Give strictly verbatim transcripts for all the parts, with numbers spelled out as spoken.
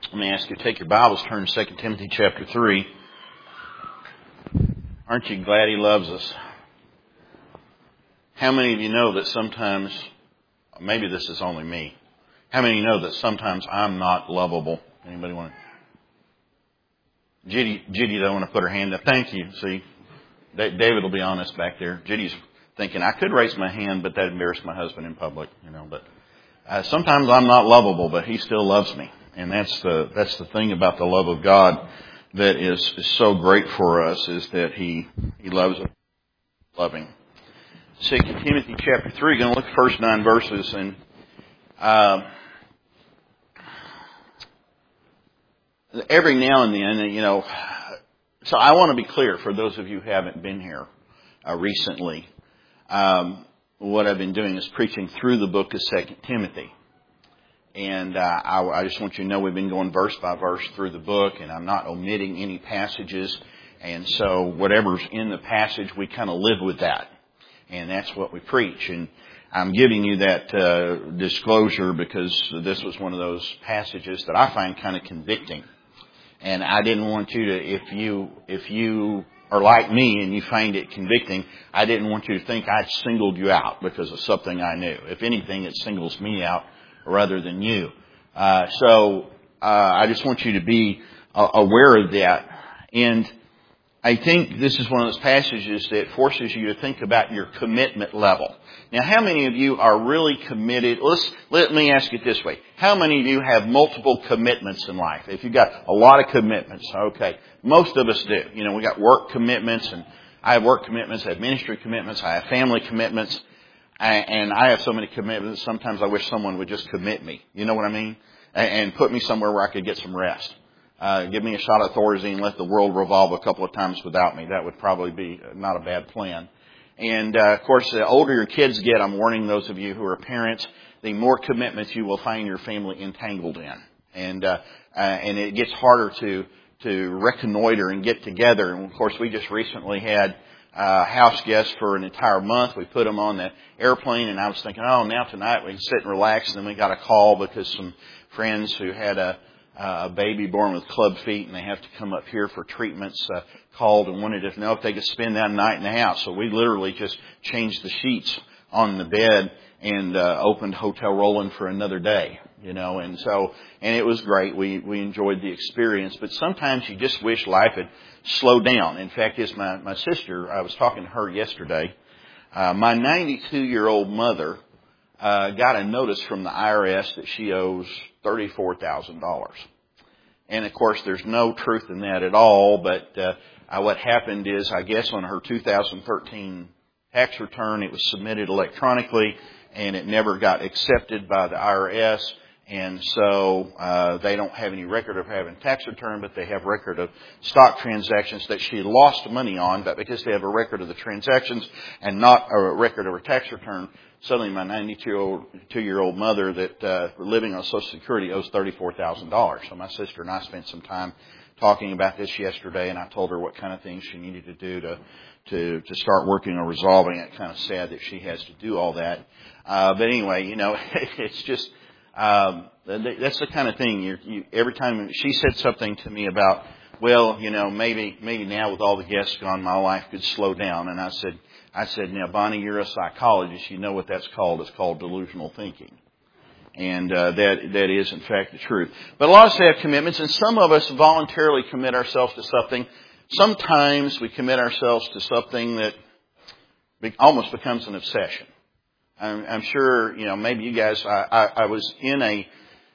Let me ask you to take your Bibles, turn to Second Timothy chapter three. Aren't you glad He loves us? How many of you know that sometimes, maybe this is only me, how many of you know that sometimes I'm not lovable? Anybody want to? Judy, Judy don't want to put her hand up. Thank you. See, David will be honest back there. Judy's thinking, I could raise my hand, but that embarrassed my husband in public, you know. But uh, sometimes I'm not lovable, but He still loves me. And that's the that's the thing about the love of God that is, is so great for us, is that He He loves us, loving. Second Timothy chapter three, going to look at the first nine verses, and uh, every now and then, you know. So I want to be clear for those of you who haven't been here uh, recently. Um, what I've been doing is preaching through the book of Second Timothy. And uh, I, I just want you to know we've been going verse by verse through the book, and I'm not omitting any passages. And so whatever's in the passage, we kind of live with that. And that's what we preach. And I'm giving you that uh, disclosure because this was one of those passages that I find kind of convicting. And I didn't want you to, if you if you are like me and you find it convicting, I didn't want you to think I'd singled you out because of something I knew. If anything, it singles me out rather than you. Uh, so uh, I just want you to be uh, aware of that. And I think this is one of those passages that forces you to think about your commitment level. Now, how many of you are really committed? Let's, let me ask it this way. How many of you have multiple commitments in life? If you've got a lot of commitments, okay. Most of us do. You know, we got work commitments, and I have work commitments, I have ministry commitments, I have family commitments. And I have so many commitments, sometimes I wish someone would just commit me. You know what I mean? And put me somewhere where I could get some rest. Uh, give me a shot of Thorazine and let the world revolve a couple of times without me. That would probably be not a bad plan. And, uh, of course, the older your kids get, I'm warning those of you who are parents, the more commitments you will find your family entangled in. And, uh, uh and it gets harder to, to reconnoiter and get together. And, of course, we just recently had Uh, house guests for an entire month. We put them on the airplane, and I was thinking, oh, now tonight we can sit and relax. And then we got a call because some friends who had a, a baby born with club feet and they have to come up here for treatments uh, called and wanted to know if they could spend that night in the house. So we literally just changed the sheets on the bed and uh, opened Hotel Roland for another day. You know, and so, and it was great. We, we enjoyed the experience, but sometimes you just wish life had slowed down. In fact, it's my, my sister, I was talking to her yesterday. Uh, my ninety-two year old mother, uh, got a notice from the I R S that she owes thirty-four thousand dollars. And of course, there's no truth in that at all, but, uh, uh, what happened is, I guess on her two thousand thirteen tax return, it was submitted electronically and it never got accepted by the I R S. And so uh they don't have any record of having tax return, but they have record of stock transactions that she lost money on. But because they have a record of the transactions and not a record of her tax return, suddenly my ninety-two year old mother that uh living on Social Security owes thirty-four thousand dollars. So my sister and I spent some time talking about this yesterday, and I told her what kind of things she needed to do to to to start working on resolving it. Kind of sad that she has to do all that. Uh but anyway, you know, it's just Um, that's the kind of thing. You, you, every time she said something to me about, well, you know, maybe maybe now with all the guests gone, my life could slow down. And I said, I said, now, Bonnie, you're a psychologist. You know what that's called? It's called delusional thinking, and uh, that that is in fact the truth. But a lot of us have commitments, and some of us voluntarily commit ourselves to something. Sometimes we commit ourselves to something that be, almost becomes an obsession. I'm, I'm sure, you know, maybe you guys, I, I, I was in a,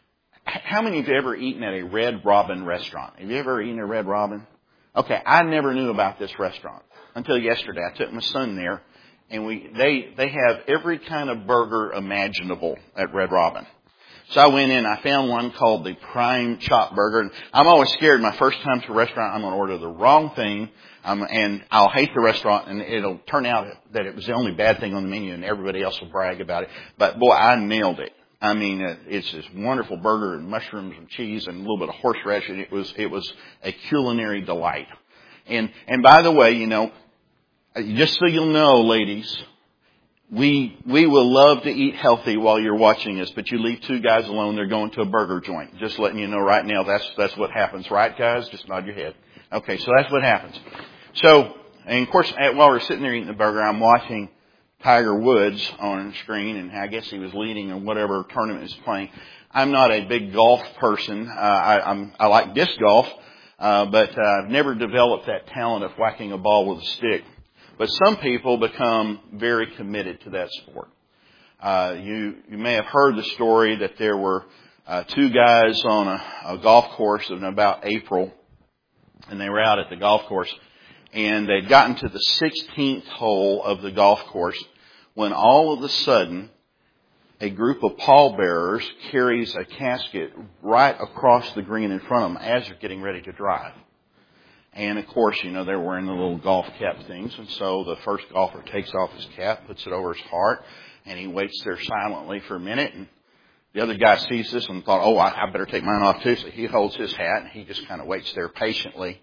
how many of you have ever eaten at a Red Robin restaurant? Have you ever eaten at Red Robin? Okay, I never knew about this restaurant until yesterday. I took my son there, and we, they, they have every kind of burger imaginable at Red Robin. So I went in, I found one called the Prime Chop Burger, and I'm always scared my first time to a restaurant, I'm going to order the wrong thing. Um, and I'll hate the restaurant, and it'll turn out that it was the only bad thing on the menu, and everybody else will brag about it. But boy, I nailed it. I mean, it's this wonderful burger and mushrooms and cheese and a little bit of horseradish. And it was it was a culinary delight. And and by the way, you know, just so you'll know, ladies, we we will love to eat healthy while you're watching us, but you leave two guys alone, they're going to a burger joint. Just letting you know right now, that's that's what happens, right, guys? Just nod your head. Okay, so that's what happens. So, and of course, while we're sitting there eating the burger, I'm watching Tiger Woods on the screen, and I guess he was leading in whatever tournament he's playing. I'm not a big golf person. Uh, I, I'm, I like disc golf, uh, but uh, I've never developed that talent of whacking a ball with a stick. But some people become very committed to that sport. Uh, you, you may have heard the story that there were uh, two guys on a, a golf course in about April, and they were out at the golf course, and they'd gotten to the sixteenth hole of the golf course when all of a sudden a group of pallbearers carries a casket right across the green in front of them as they're getting ready to drive. And of course, you know, they're wearing the little golf cap things. And so the first golfer takes off his cap, puts it over his heart, and he waits there silently for a minute. And the other guy sees this and thought, oh, I better take mine off too. So he holds his hat and he just kind of waits there patiently.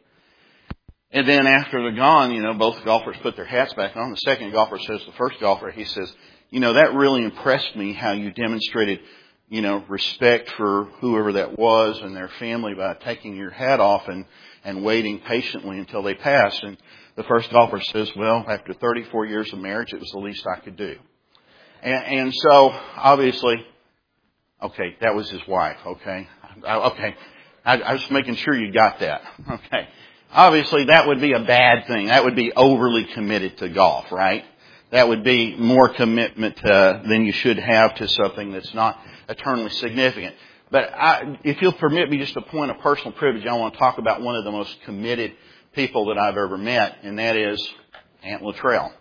And then after they're gone, you know, both golfers put their hats back on. The second golfer says to the first golfer, he says, you know, that really impressed me how you demonstrated, you know, respect for whoever that was and their family by taking your hat off and, and waiting patiently until they passed. And the first golfer says, well, after thirty-four years of marriage, it was the least I could do. And, and so, obviously, okay, that was his wife, okay? I, okay, I, I was making sure you got that, okay? Obviously, that would be a bad thing. That would be overly committed to golf, right? That would be more commitment uh, than you should have to something that's not eternally significant. But I, if you'll permit me just a point of personal privilege, I want to talk about one of the most committed people that I've ever met, and that is Aunt Luttrell.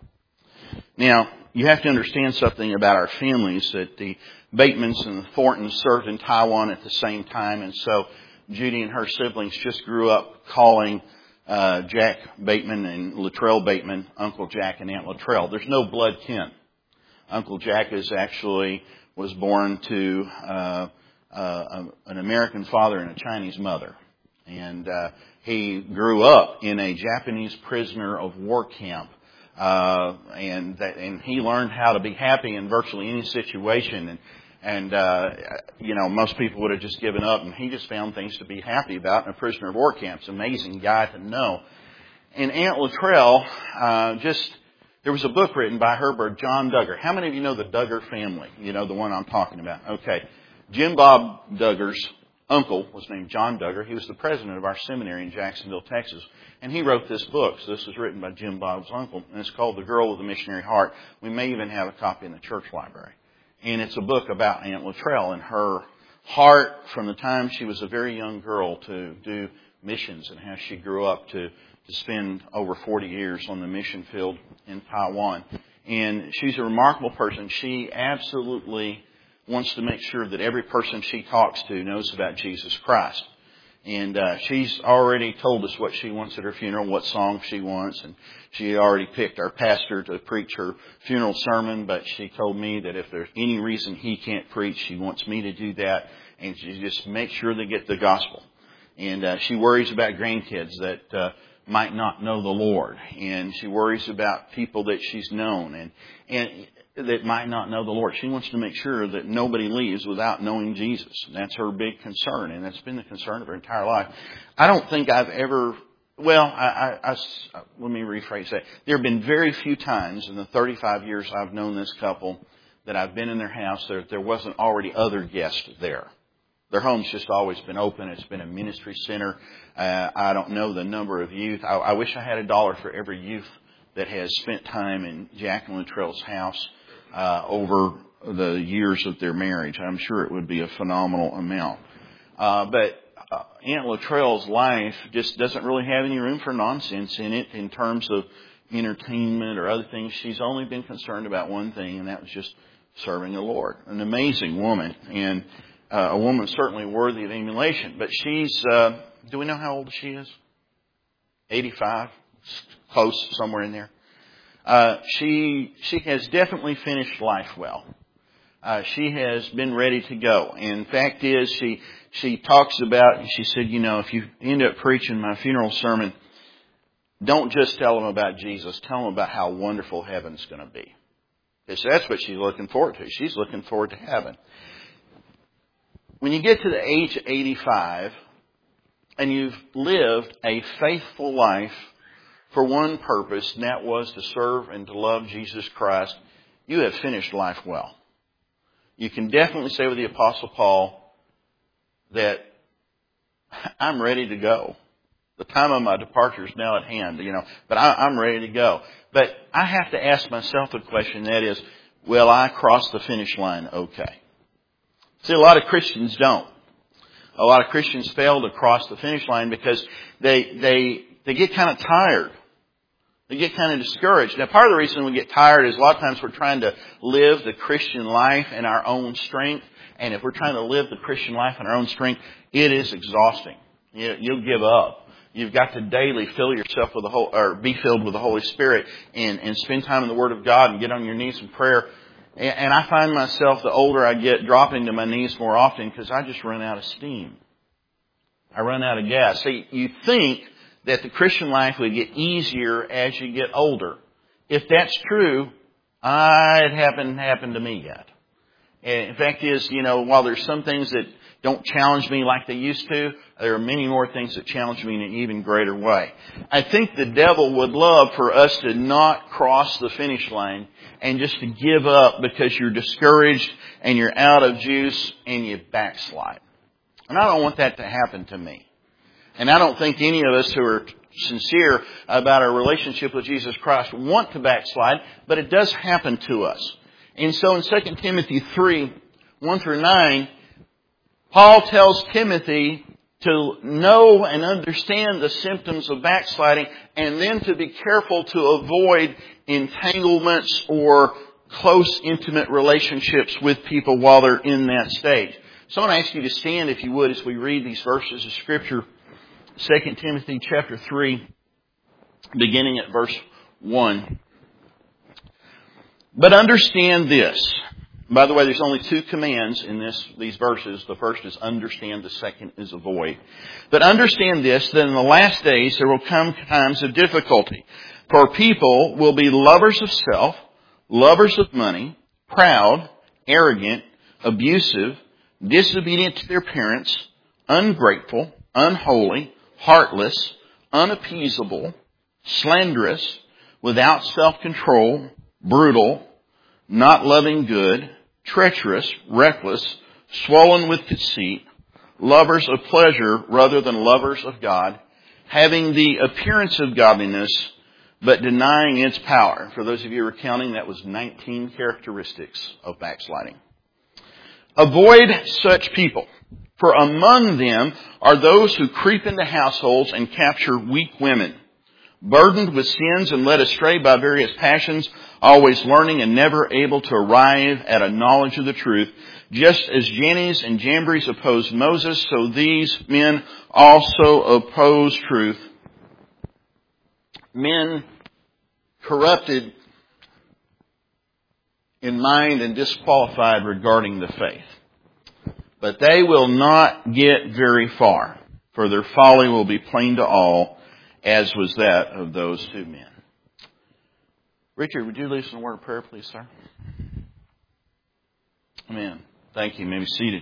Now, you have to understand something about our families, that the Batemans and the Thorntons served in Taiwan at the same time, and so Judy and her siblings just grew up calling uh Jack Bateman and Luttrell Bateman Uncle Jack and Aunt Luttrell. There's no blood kin. Uncle Jack is actually was born to uh, uh an American father and a Chinese mother, and uh he grew up in a Japanese prisoner of war camp, uh and that, and he learned how to be happy in virtually any situation. And And, uh, you know, most people would have just given up, and he just found things to be happy about in a prisoner of war camp. It's an amazing guy to know. And Aunt Luttrell, uh, just, there was a book written by her by John Duggar. How many of you know the Duggar family? You know, the one I'm talking about. Okay. Jim Bob Duggar's uncle was named John Duggar. He was the president of our seminary in Jacksonville, Texas. And he wrote this book. So this was written by Jim Bob's uncle, and it's called The Girl with the Missionary Heart. We may even have a copy in the church library. And it's a book about Aunt Luttrell and her heart from the time she was a very young girl to do missions, and how she grew up to, to spend over forty years on the mission field in Taiwan. And she's a remarkable person. She absolutely wants to make sure that every person she talks to knows about Jesus Christ. And uh, she's already told us what she wants at her funeral, what song she wants. And she already picked our pastor to preach her funeral sermon. But she told me that if there's any reason he can't preach, she wants me to do that. And she just makes sure they get the gospel. And uh, she worries about grandkids that uh, might not know the Lord. And she worries about people that she's known and and that might not know the Lord. She wants to make sure that nobody leaves without knowing Jesus. And that's her big concern, and that's been the concern of her entire life. I don't think I've ever, well, I, I, I, let me rephrase that. There have been very few times in the thirty-five years I've known this couple that I've been in their house that there wasn't already other guests there. Their home's just always been open. It's been a ministry center. Uh, I don't know the number of youth. I, I wish I had a dollar for every youth that has spent time in Jack and Luttrell's house Uh, over the years of their marriage. I'm sure it would be a phenomenal amount. Uh, but uh, Aunt Luttrell's life just doesn't really have any room for nonsense in it in terms of entertainment or other things. She's only been concerned about one thing, and that was just serving the Lord. An amazing woman, and uh, a woman certainly worthy of emulation. But she's, uh, do we know how old she is? eighty-five? Close, somewhere in there. Uh, she, she has definitely finished life well. Uh, she has been ready to go. And the fact is, she, she talks about, she said, you know, if you end up preaching my funeral sermon, don't just tell them about Jesus. Tell them about how wonderful heaven's going to be. Because that's what she's looking forward to. She's looking forward to heaven. When you get to the age of eighty-five and you've lived a faithful life for one purpose, and that was to serve and to love Jesus Christ, you have finished life well. You can definitely say with the Apostle Paul that I'm ready to go. The time of my departure is now at hand, you know, but I, I'm ready to go. But I have to ask myself the question, that is, will I cross the finish line okay? See, a lot of Christians don't. A lot of Christians fail to cross the finish line because they, they, they get kind of tired. They get kind of discouraged. Now, part of the reason we get tired is a lot of times we're trying to live the Christian life in our own strength. And if we're trying to live the Christian life in our own strength, it is exhausting. You, you'll give up. You've got to daily fill yourself with the whole, or be filled with the Holy Spirit and, and spend time in the Word of God and get on your knees in prayer. And, and I find myself, the older I get, dropping to my knees more often because I just run out of steam. I run out of gas. See, you think that the Christian life would get easier as you get older. If that's true, uh, it hasn't happened to me yet. And in fact is, you know, while there's some things that don't challenge me like they used to, there are many more things that challenge me in an even greater way. I think the devil would love for us to not cross the finish line and just to give up because you're discouraged and you're out of juice and you backslide. And I don't want that to happen to me. And I don't think any of us who are sincere about our relationship with Jesus Christ want to backslide, but it does happen to us. And so in Second Timothy three, one through nine, Paul tells Timothy to know and understand the symptoms of backsliding and then to be careful to avoid entanglements or close, intimate relationships with people while they're in that stage. So I want to ask you to stand, if you would, as we read these verses of Scripture. Second Timothy chapter three, beginning at verse one. But understand this. By the way, there's only two commands in this these verses. The first is understand, the second is avoid. But understand this, that in the last days there will come times of difficulty. For people will be lovers of self, lovers of money, proud, arrogant, abusive, disobedient to their parents, ungrateful, unholy, heartless, unappeasable, slanderous, without self-control, brutal, not loving good, treacherous, reckless, swollen with conceit, lovers of pleasure rather than lovers of God, having the appearance of godliness, but denying its power. For those of you who are counting, that was nineteen characteristics of backsliding. Avoid such people. For among them are those who creep into households and capture weak women, burdened with sins and led astray by various passions, always learning and never able to arrive at a knowledge of the truth. Just as Jannes and Jambres opposed Moses, so these men also oppose truth. Men corrupted in mind and disqualified regarding the faith. But they will not get very far, for their folly will be plain to all, as was that of those two men. Richard, would you lead us in a word of prayer, please, sir? Amen. Thank you. You may be seated.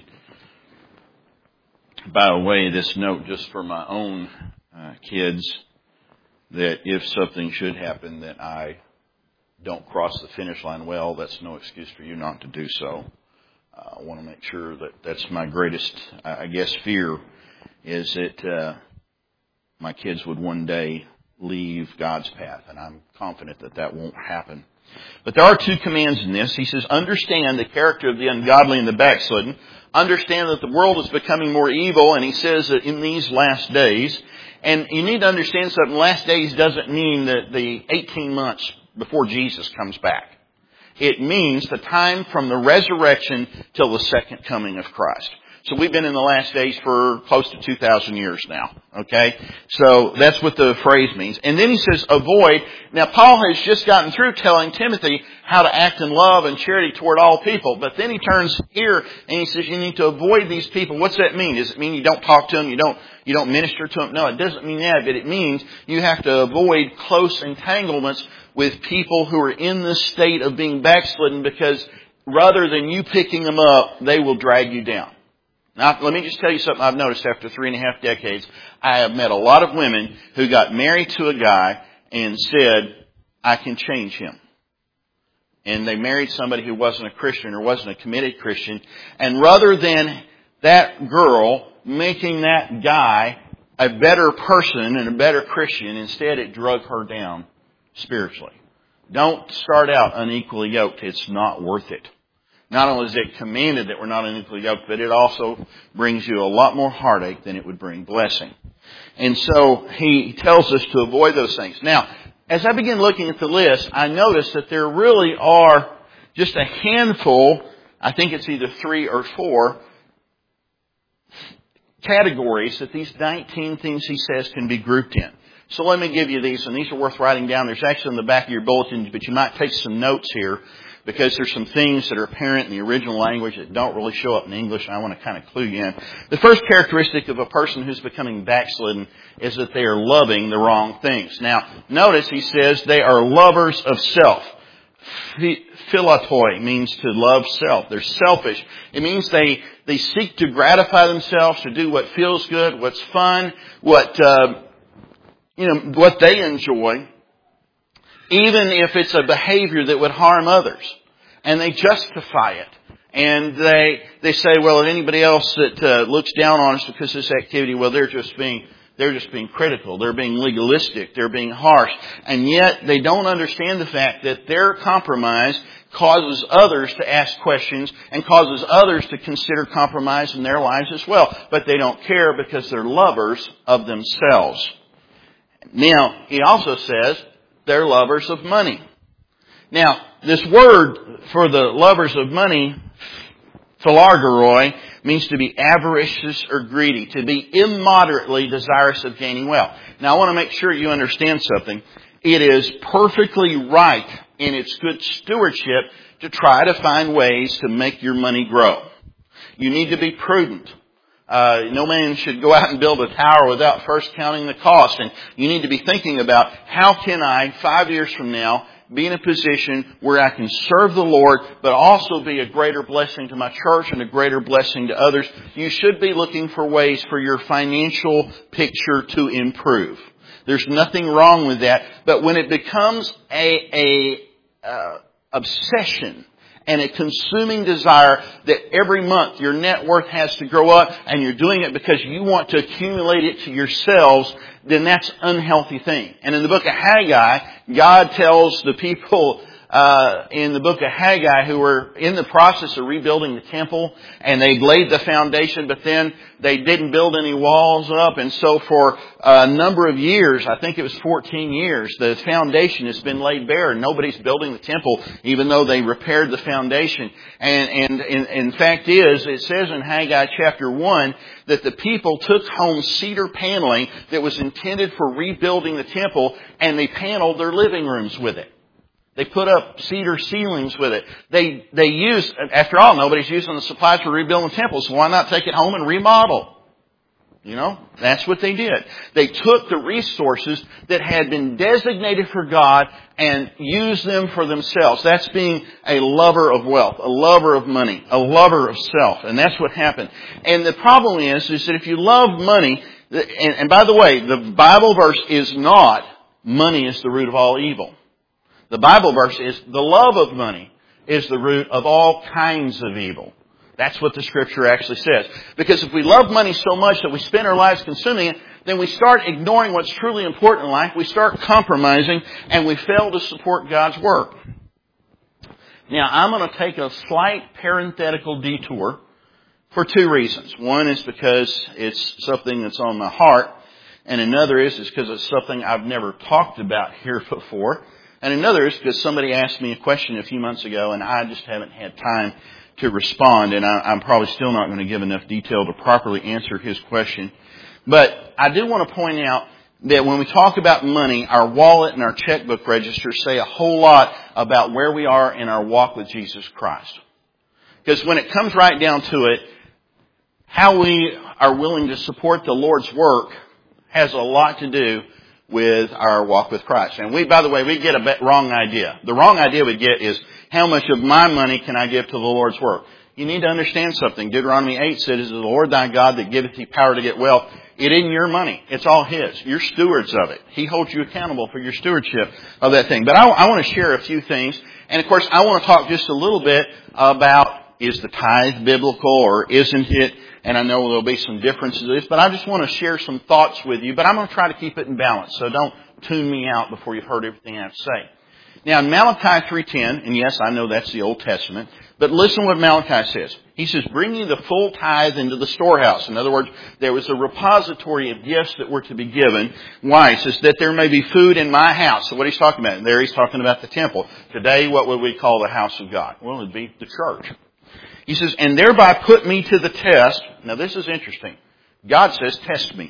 By the way, this note just for my own uh, kids, that if something should happen that I don't cross the finish line, well, that's no excuse for you not to do so. Uh, I want to make sure that that's my greatest, I guess, fear is that uh, my kids would one day leave God's path. And I'm confident that that won't happen. But there are two commands in this. He says, understand the character of the ungodly and the backslidden. Understand that the world is becoming more evil. And he says that in these last days. And you need to understand something. Last days doesn't mean that the eighteen months before Jesus comes back. It means the time from the resurrection till the second coming of Christ. So we've been in the last days for close to two thousand years now. Okay? So that's what the phrase means. And then he says, avoid. Now Paul has just gotten through telling Timothy how to act in love and charity toward all people. But then he turns here and he says, you need to avoid these people. What's that mean? Does it mean you don't talk to them? You don't, you don't minister to them? No, it doesn't mean that. But it means you have to avoid close entanglements with people who are in this state of being backslidden, because rather than you picking them up, they will drag you down. Now, let me just tell you something I've noticed after three and a half decades. I have met a lot of women who got married to a guy and said, I can change him. And they married somebody who wasn't a Christian or wasn't a committed Christian. And rather than that girl making that guy a better person and a better Christian, instead it drug her down spiritually. Don't start out unequally yoked. It's not worth it. Not only is it commanded that we're not unequally yoked, but it also brings you a lot more heartache than it would bring blessing. And so he tells us to avoid those things. Now, as I begin looking at the list, I notice that there really are just a handful, I think it's either three or four, categories that these nineteen things he says can be grouped in. So let me give you these, and these are worth writing down. There's actually in the back of your bulletin, but you might take some notes here, because there's some things that are apparent in the original language that don't really show up in English, and I want to kind of clue you in. The first characteristic of a person who's becoming backslidden is that they are loving the wrong things. Now, notice he says they are lovers of self. Philatoi means to love self. They're selfish. It means they, they seek to gratify themselves, to do what feels good, what's fun, what, uh, you know, what they enjoy, even if it's a behavior that would harm others. And they justify it. And they they say, well, if anybody else that uh, looks down on us because of this activity, well, they're just being they're just being critical. They're being legalistic. They're being harsh. And yet they don't understand the fact that their compromise causes others to ask questions and causes others to consider compromise in their lives as well. But they don't care because they're lovers of themselves. Now, he also says they're lovers of money. Now, this word for the lovers of money, philargoroi, means to be avaricious or greedy, to be immoderately desirous of gaining wealth. Now, I want to make sure you understand something. It is perfectly right in its good stewardship to try to find ways to make your money grow. You need to be prudent. Uh, no man should go out and build a tower without first counting the cost. And you need to be thinking about, how can I, five years from now, be in a position where I can serve the Lord, but also be a greater blessing to my church and a greater blessing to others. You should be looking for ways for your financial picture to improve. There's nothing wrong with that. But when it becomes a, a uh, obsession and a consuming desire that every month your net worth has to grow up, and you're doing it because you want to accumulate it to yourselves, then that's an unhealthy thing. And in the book of Haggai, God tells the people uh in the book of Haggai who were in the process of rebuilding the temple, and they laid the foundation, but then they didn't build any walls up. And so for a number of years, I think it was fourteen years, the foundation has been laid bare, and nobody's building the temple, even though they repaired the foundation. And, and, and, and fact is, it says in Haggai chapter one that the people took home cedar paneling that was intended for rebuilding the temple, and they paneled their living rooms with it. They put up cedar ceilings with it. They, they use, after all, nobody's using the supplies for rebuilding temples, so why not take it home and remodel? You know, that's what they did. They took the resources that had been designated for God and used them for themselves. That's being a lover of wealth, a lover of money, a lover of self. And that's what happened. And the problem is, is that if you love money, and, and by the way, the Bible verse is not, money is the root of all evil. The Bible verse is, the love of money is the root of all kinds of evil. That's what the Scripture actually says. Because if we love money so much that we spend our lives consuming it, then we start ignoring what's truly important in life. We start compromising, and we fail to support God's work. Now, I'm going to take a slight parenthetical detour for two reasons. One is because it's something that's on my heart, and another is, is because it's something I've never talked about here before. And another is because somebody asked me a question a few months ago, and I just haven't had time to respond, and I, I'm probably still not going to give enough detail to properly answer his question. But I do want to point out that when we talk about money, our wallet and our checkbook register say a whole lot about where we are in our walk with Jesus Christ. Because when it comes right down to it, how we are willing to support the Lord's work has a lot to do with our walk with Christ. And we, by the way, we get a wrong idea. The wrong idea we get is, how much of my money can I give to the Lord's work? You need to understand something. Deuteronomy eight says, "It is the Lord thy God that giveth thee power to get wealth." It isn't your money. It's all His. You're stewards of it. He holds you accountable for your stewardship of that thing. But I, I want to share a few things. And of course, I want to talk just a little bit about, is the tithe biblical or isn't it? And I know there'll be some differences in this, but I just want to share some thoughts with you. But I'm going to try to keep it in balance, so don't tune me out before you've heard everything I have to say. Now, in Malachi three ten, and yes, I know that's the Old Testament, but listen what Malachi says. He says, "Bring ye the full tithe into the storehouse." In other words, there was a repository of gifts that were to be given. Why? He says, "that there may be food in my house." So what he's talking about, and there he's talking about the temple. Today, what would we call the house of God? Well, it'd be the church. He says, "and thereby put me to the test." Now, this is interesting. God says, "Test me."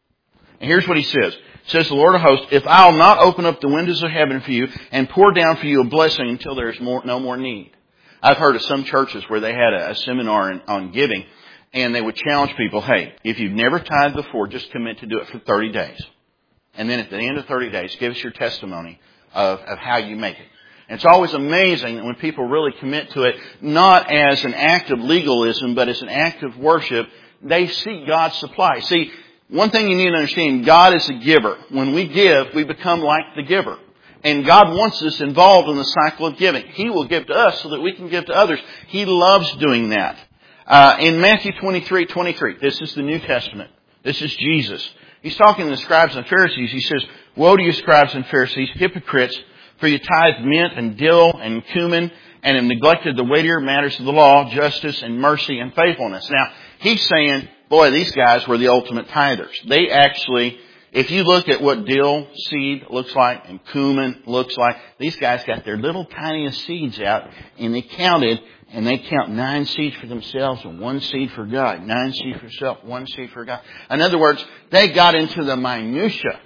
And here's what He says. Says the Lord of hosts, "if I'll not open up the windows of heaven for you and pour down for you a blessing until there is more, no more need." I've heard of some churches where they had a, a seminar in, on giving, and they would challenge people, hey, if you've never tithed before, just commit to do it for thirty days. And then at the end of thirty days, give us your testimony of, of how you make it. And it's always amazing that when people really commit to it, not as an act of legalism, but as an act of worship, they see God's supply. See, one thing you need to understand, God is a giver. When we give, we become like the giver. And God wants us involved in the cycle of giving. He will give to us so that we can give to others. He loves doing that. Uh, in Matthew twenty-three twenty-three, this is the New Testament. This is Jesus. He's talking to the scribes and Pharisees. He says, "Woe to you, scribes and Pharisees, hypocrites, for you tithe mint and dill and cumin, and have neglected the weightier matters of the law, justice and mercy and faithfulness." Now, he's saying, boy, these guys were the ultimate tithers. They actually, if you look at what dill seed looks like and cumin looks like, these guys got their little tiniest seeds out and they counted, and they count nine seeds for themselves and one seed for God. Nine seeds for self, one seed for God. In other words, they got into the minutia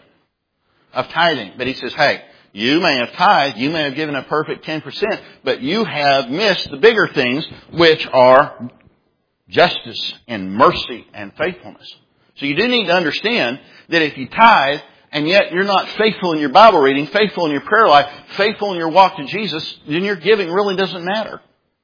of tithing. But he says, hey, you may have tithed, you may have given a perfect ten percent, but you have missed the bigger things, which are justice and mercy and faithfulness. So you do need to understand that if you tithe and yet you're not faithful in your Bible reading, faithful in your prayer life, faithful in your walk to Jesus, then your giving really doesn't matter.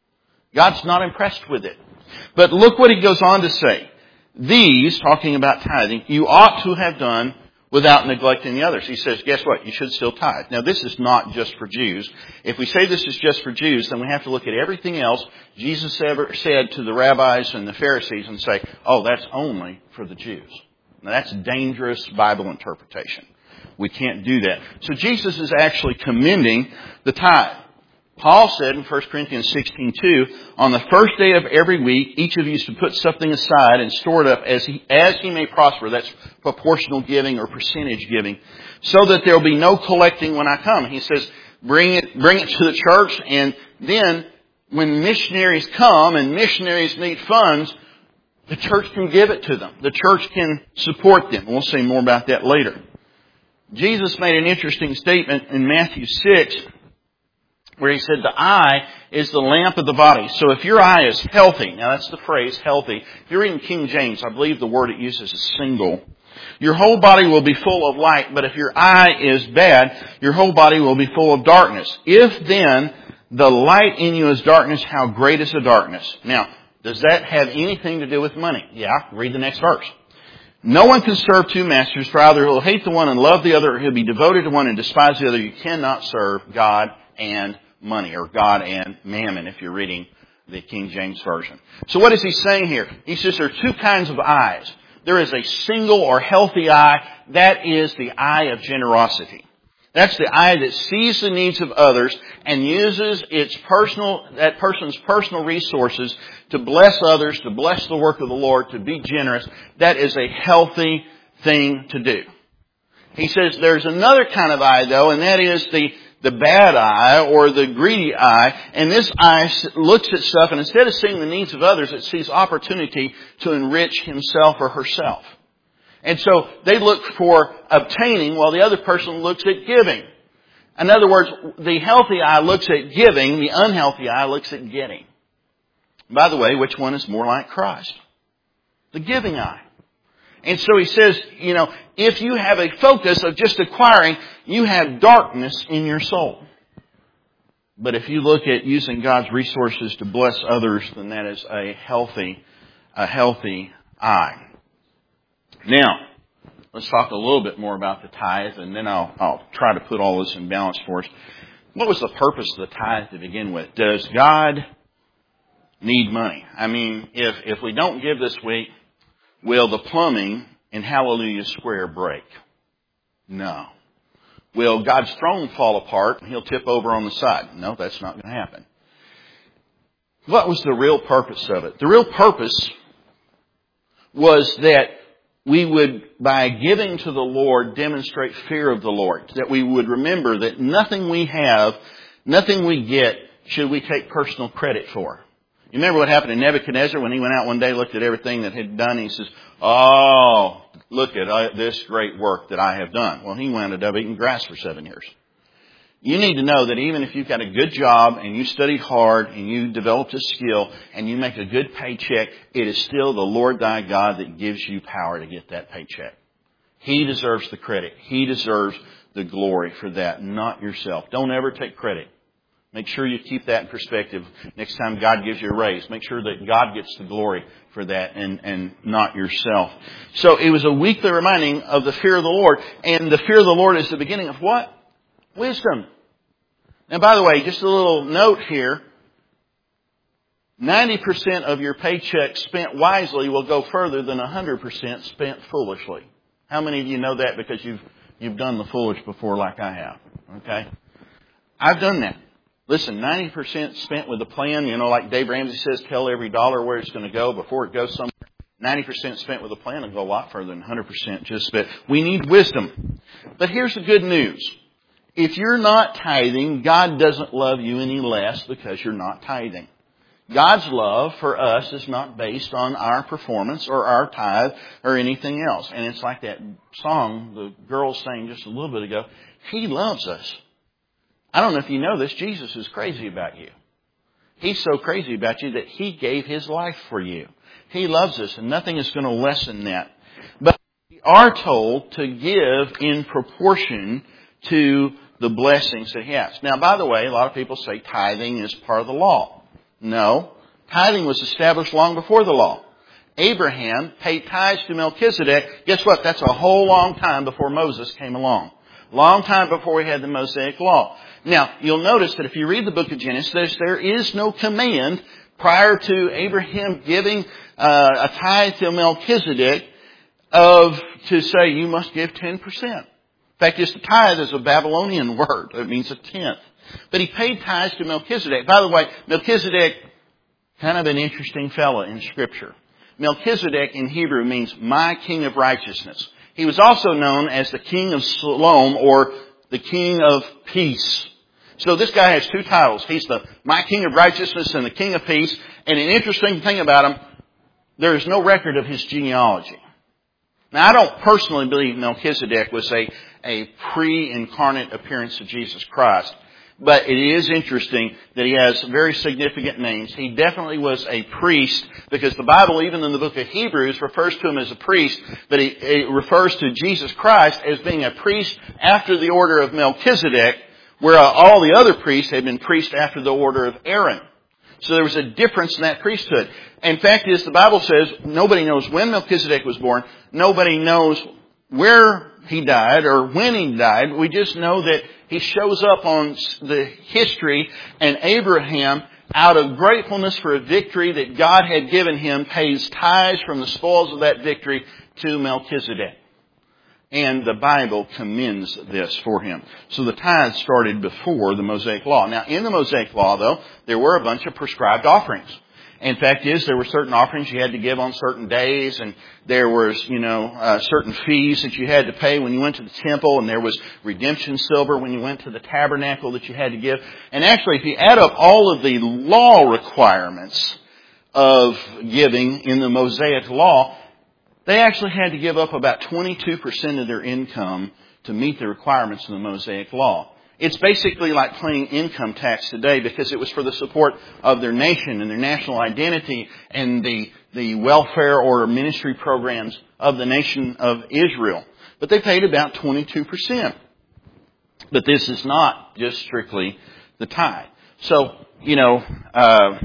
God's not impressed with it. But look what he goes on to say. These, talking about tithing, you ought to have done without neglecting the others. He says, guess what? You should still tithe. Now, this is not just for Jews. If we say this is just for Jews, then we have to look at everything else Jesus ever said to the rabbis and the Pharisees and say, oh, that's only for the Jews. Now, that's dangerous Bible interpretation. We can't do that. So Jesus is actually commending the tithe. Paul said in First Corinthians sixteen two, on the first day of every week, each of you is to put something aside and store it up as he, as he may prosper. That's proportional giving or percentage giving. So that there will be no collecting when I come. He says, bring it, bring it to the church, and then when missionaries come and missionaries need funds, the church can give it to them. The church can support them. We'll say more about that later. Jesus made an interesting statement in Matthew six, where he said the eye is the lamp of the body. So if your eye is healthy, now that's the phrase, healthy. If you're reading King James, I believe the word it uses is single. Your whole body will be full of light, but if your eye is bad, your whole body will be full of darkness. If then the light in you is darkness, how great is the darkness? Now, does that have anything to do with money? Yeah, read the next verse. No one can serve two masters, for either he'll hate the one and love the other, or he'll be devoted to one and despise the other. You cannot serve God and money, or God and mammon, if you're reading the King James Version. So what is he saying here? He says there are two kinds of eyes. There is a single or healthy eye. That is the eye of generosity. That's the eye that sees the needs of others and uses its personal, that person's personal resources to bless others, to bless the work of the Lord, to be generous. That is a healthy thing to do. He says there's another kind of eye, though, and that is the the bad eye or the greedy eye. And this eye looks at stuff, and instead of seeing the needs of others, it sees opportunity to enrich himself or herself. And so they look for obtaining while the other person looks at giving. In other words, the healthy eye looks at giving, the unhealthy eye looks at getting. By the way, which one is more like Christ? The giving eye. And so he says, you know, if you have a focus of just acquiring, you have darkness in your soul. But if you look at using God's resources to bless others, then that is a healthy, a healthy eye. Now, let's talk a little bit more about the tithe, and then I'll, I'll try to put all this in balance for us. What was the purpose of the tithe to begin with? Does God need money? I mean, if, if we don't give this week, will the plumbing in Hallelujah Square break? No. Will God's throne fall apart and He'll tip over on the side? No, that's not going to happen. What was the real purpose of it? The real purpose was that we would, by giving to the Lord, demonstrate fear of the Lord. That we would remember that nothing we have, nothing we get, should we take personal credit for. You remember what happened to Nebuchadnezzar when he went out one day, looked at everything that had done, and he says, oh, look at this great work that I have done. Well, he wound up eating grass for seven years. You need to know that even if you've got a good job and you studied hard and you developed a skill and you make a good paycheck, it is still the Lord thy God that gives you power to get that paycheck. He deserves the credit. He deserves the glory for that, not yourself. Don't ever take credit. Make sure you keep that in perspective. Next time God gives you a raise, make sure that God gets the glory for that and, and not yourself. So it was a weekly reminding of the fear of the Lord. And the fear of the Lord is the beginning of what? Wisdom. And by the way, just a little note here. ninety percent of your paycheck spent wisely will go further than one hundred percent spent foolishly. How many of you know that because you've, you've done the foolish before like I have? Okay? I've done that. Listen, ninety percent spent with a plan, you know, like Dave Ramsey says, tell every dollar where it's going to go before it goes somewhere. ninety percent spent with a plan will go a lot further than one hundred percent just spent. We need wisdom. But here's the good news. If you're not tithing, God doesn't love you any less because you're not tithing. God's love for us is not based on our performance or our tithe or anything else. And it's like that song the girls sang just a little bit ago. He loves us. I don't know if you know this, Jesus is crazy about you. He's so crazy about you that He gave His life for you. He loves us, and nothing is going to lessen that. But we are told to give in proportion to the blessings that He has. Now, by the way, a lot of people say tithing is part of the law. No. Tithing was established long before the law. Abraham paid tithes to Melchizedek. Guess what? That's a whole long time before Moses came along. Long time before we had the Mosaic Law. Now, you'll notice that if you read the book of Genesis, there is no command prior to Abraham giving uh, a tithe to Melchizedek of to say you must give ten percent. In fact, just the tithe is a Babylonian word. It means a tenth. But he paid tithes to Melchizedek. By the way, Melchizedek, kind of an interesting fellow in Scripture. Melchizedek in Hebrew means my king of righteousness. He was also known as the king of Shalom or the king of peace. So this guy has two titles. He's the my king of righteousness and the king of peace. And an interesting thing about him, there is no record of his genealogy. Now, I don't personally believe Melchizedek was a, a pre-incarnate appearance of Jesus Christ. But it is interesting that he has very significant names. He definitely was a priest because the Bible, even in the book of Hebrews, refers to him as a priest. But it, it refers to Jesus Christ as being a priest after the order of Melchizedek, where all the other priests had been priests after the order of Aaron. So there was a difference in that priesthood. In fact, is the Bible says nobody knows when Melchizedek was born. Nobody knows where he died or when he died. We just know that he shows up on the history, and Abraham, out of gratefulness for a victory that God had given him, pays tithes from the spoils of that victory to Melchizedek. And the Bible commends this for him. So the tithe started before the Mosaic Law. Now, in the Mosaic Law, though, there were a bunch of prescribed offerings. And fact is, there were certain offerings you had to give on certain days, and there was, you know, uh, certain fees that you had to pay when you went to the temple, and there was redemption silver when you went to the tabernacle that you had to give. And actually, if you add up all of the law requirements of giving in the Mosaic law, they actually had to give up about twenty-two percent of their income to meet the requirements of the Mosaic law. It's basically like paying income tax today because it was for the support of their nation and their national identity and the, the welfare or ministry programs of the nation of Israel. But they paid about twenty-two percent. But this is not just strictly the tithe. So, you know, uh,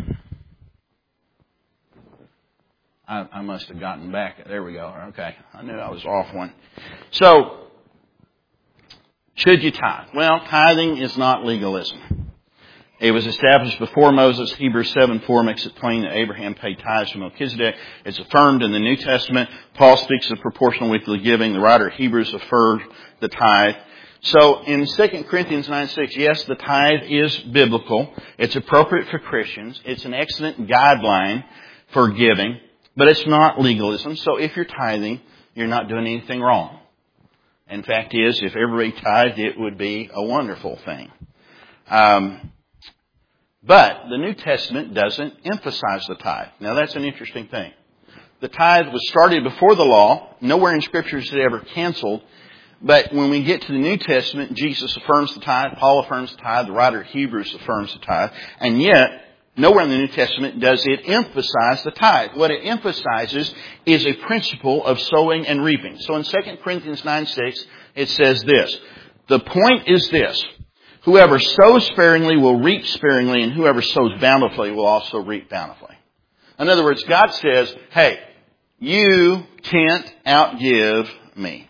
I, I must have gotten back. There we go. Okay. I knew I was off one. So, should you tithe? Well, tithing is not legalism. It was established before Moses. Hebrews seven four makes it plain that Abraham paid tithes to Melchizedek. It's affirmed in the New Testament. Paul speaks of proportional weekly giving. The writer of Hebrews affirmed the tithe. So in Second Corinthians nine six, yes, the tithe is biblical. It's appropriate for Christians. It's an excellent guideline for giving, but it's not legalism. So if you're tithing, you're not doing anything wrong. In fact is, if everybody tithed, it would be a wonderful thing. Um, but the New Testament doesn't emphasize the tithe. Now that's an interesting thing. The tithe was started before the law. Nowhere in Scripture is it ever canceled. But when we get to the New Testament, Jesus affirms the tithe, Paul affirms the tithe, the writer of Hebrews affirms the tithe. And yet, nowhere in the New Testament does it emphasize the tithe. What it emphasizes is a principle of sowing and reaping. So in Second Corinthians nine six, it says this. The point is this. Whoever sows sparingly will reap sparingly, and whoever sows bountifully will also reap bountifully. In other words, God says, hey, you can't outgive me.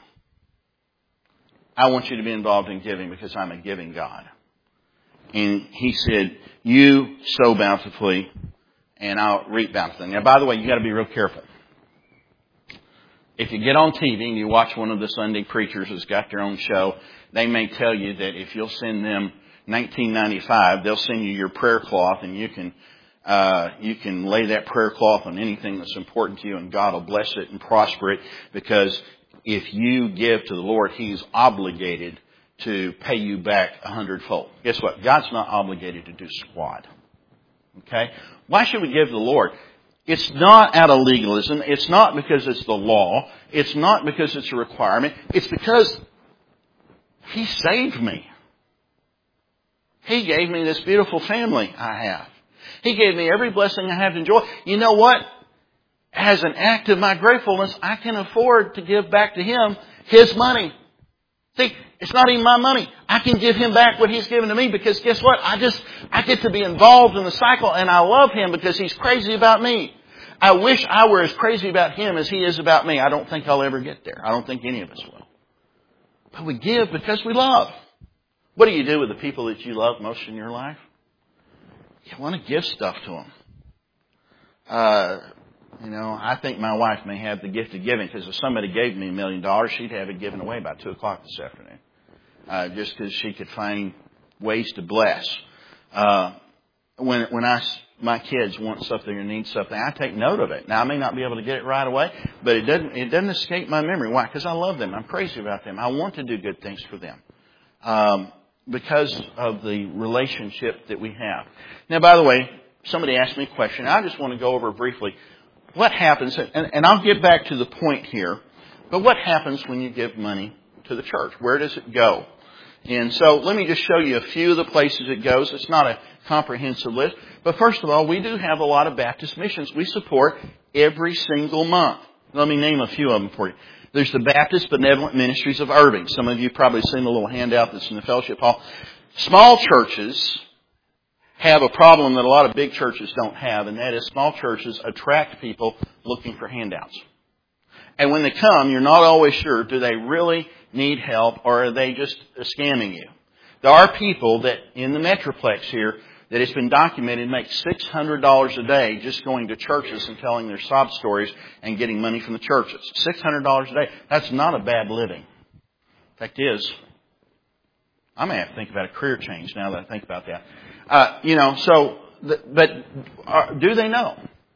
I want you to be involved in giving because I'm a giving God. And He said, you sow bountifully and I'll reap bountifully. Now, by the way, you got to be real careful. If you get on T V and you watch one of the Sunday preachers who's got their own show, they may tell you that if you'll send them nineteen ninety-five, they'll send you your prayer cloth and you can, uh, you can lay that prayer cloth on anything that's important to you and God will bless it and prosper it because if you give to the Lord, He's obligated to pay you back a hundredfold. Guess what? God's not obligated to do squat. Okay? Why should we give to the Lord? It's not out of legalism. It's not because it's the law. It's not because it's a requirement. It's because He saved me. He gave me this beautiful family I have. He gave me every blessing I have to enjoy. You know what? As an act of my gratefulness, I can afford to give back to Him His money. See, it's not even my money. I can give Him back what He's given to me because guess what? I just, I get to be involved in the cycle and I love Him because He's crazy about me. I wish I were as crazy about Him as He is about me. I don't think I'll ever get there. I don't think any of us will. But we give because we love. What do you do with the people that you love most in your life? You want to give stuff to them. Uh, You know, I think my wife may have the gift of giving because if somebody gave me a million dollars, she'd have it given away by two o'clock this afternoon. Uh, just because she could find ways to bless. Uh, when, when I, my kids want something or need something, I take note of it. Now, I may not be able to get it right away, but it doesn't, it doesn't escape my memory. Why? Because I love them. I'm crazy about them. I want to do good things for them. Um, because of the relationship that we have. Now, by the way, somebody asked me a question. I just want to go over briefly. What happens, and, and I'll get back to the point here, but what happens when you give money to the church? Where does it go? And so let me just show you a few of the places it goes. It's not a comprehensive list. But first of all, we do have a lot of Baptist missions we support every single month. Let me name a few of them for you. There's the Baptist Benevolent Ministries of Irving. Some of you have probably seen the little handout that's in the fellowship hall. Small churches have a problem that a lot of big churches don't have, and that is small churches attract people looking for handouts. And when they come, you're not always sure, do they really need help or are they just scamming you? There are people that in the Metroplex here that it's been documented make six hundred dollars a day just going to churches and telling their sob stories and getting money from the churches. six hundred dollars a day. That's not a bad living. Fact is, I may have to think about a career change now that I think about that. Uh, you know, so, but uh, do they know?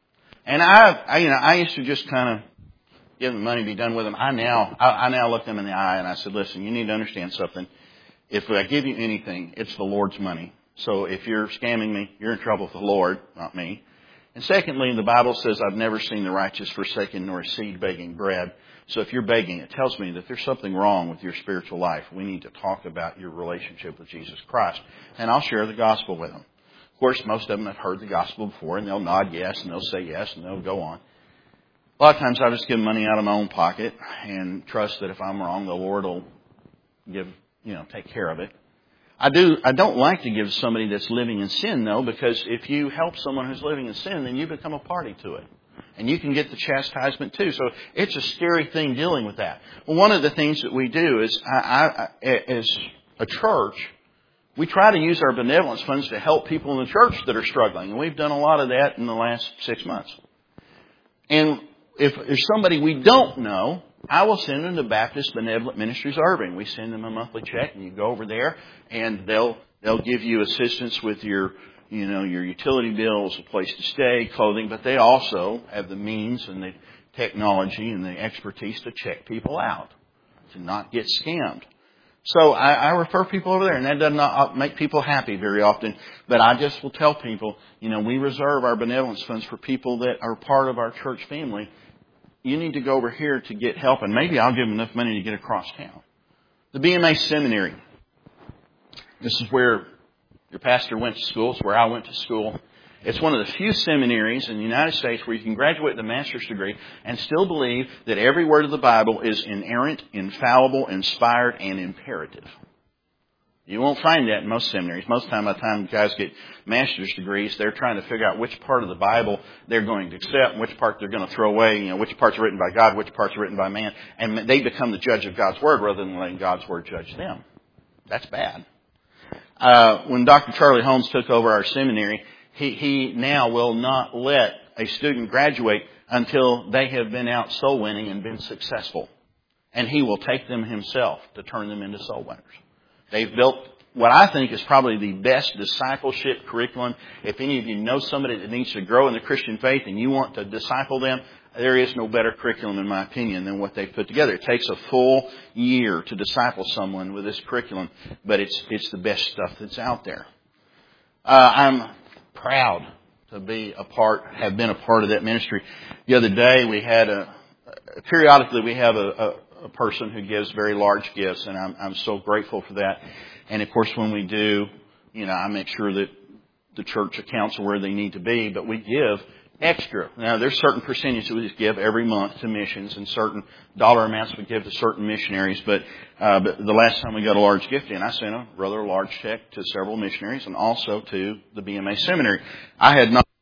And I, I, you know, I used to just kind of give them money, be done with them. I now, I, I now look them in the eye and I said, listen, you need to understand something. If I give you anything, it's the Lord's money. So if you're scamming me, you're in trouble with the Lord, not me. And secondly, the Bible says, I've never seen the righteous forsaken nor a seed begging bread. So if you're begging, it tells me that there's something wrong with your spiritual life. We need to talk about your relationship with Jesus Christ. And I'll share the gospel with them. Of course, most of them have heard the gospel before, and they'll nod yes, and they'll say yes, and they'll go on. A lot of times I just give money out of my own pocket and trust that if I'm wrong, the Lord will give, you know, take care of it. I do, I don't like to give somebody that's living in sin, though, because if you help someone who's living in sin, then you become a party to it. And you can get the chastisement too. So it's a scary thing dealing with that. Well, one of the things that we do is, I, I, as a church, we try to use our benevolence funds to help people in the church that are struggling. And we've done a lot of that in the last six months. And if there's somebody we don't know, I will send them to Baptist Benevolent Ministries Irving. We send them a monthly check, and you go over there, and they'll they'll give you assistance with your, you know, your utility bills, a place to stay, clothing. But they also have the means and the technology and the expertise to check people out, to not get scammed. So I, I refer people over there, and that does not make people happy very often. But I just will tell people, you know, we reserve our benevolence funds for people that are part of our church family. You need to go over here to get help, and maybe I'll give them enough money to get across town. The B M A seminary. This is where your pastor went to school. It's where I went to school. It's one of the few seminaries in the United States where you can graduate with a master's degree and still believe that every word of the Bible is inerrant, infallible, inspired, and imperative. You won't find that in most seminaries. Most of the time, by the time guys get master's degrees, they're trying to figure out which part of the Bible they're going to accept and which part they're going to throw away, you know, which parts are written by God, which parts are written by man. And they become the judge of God's Word rather than letting God's Word judge them. That's bad. Uh, when Doctor Charlie Holmes took over our seminary, he, he now will not let a student graduate until they have been out soul winning and been successful. And he will take them himself to turn them into soul winners. They've built what I think is probably the best discipleship curriculum. If any of you know somebody that needs to grow in the Christian faith and you want to disciple them, there is no better curriculum, in my opinion, than what they've put together. It takes a full year to disciple someone with this curriculum, but it's it's the best stuff that's out there. Uh, I'm proud to be a part, have been a part of that ministry. The other day we had a, periodically we have a, a a person who gives very large gifts, and I'm, I'm so grateful for that. And of course, when we do, you know, I make sure that the church accounts are where they need to be, but we give extra. Now, there's certain percentages we give every month to missions, and certain dollar amounts we give to certain missionaries. But, uh, but the last time we got a large gift in, I sent a rather large check to several missionaries and also to the B M A seminary. I had not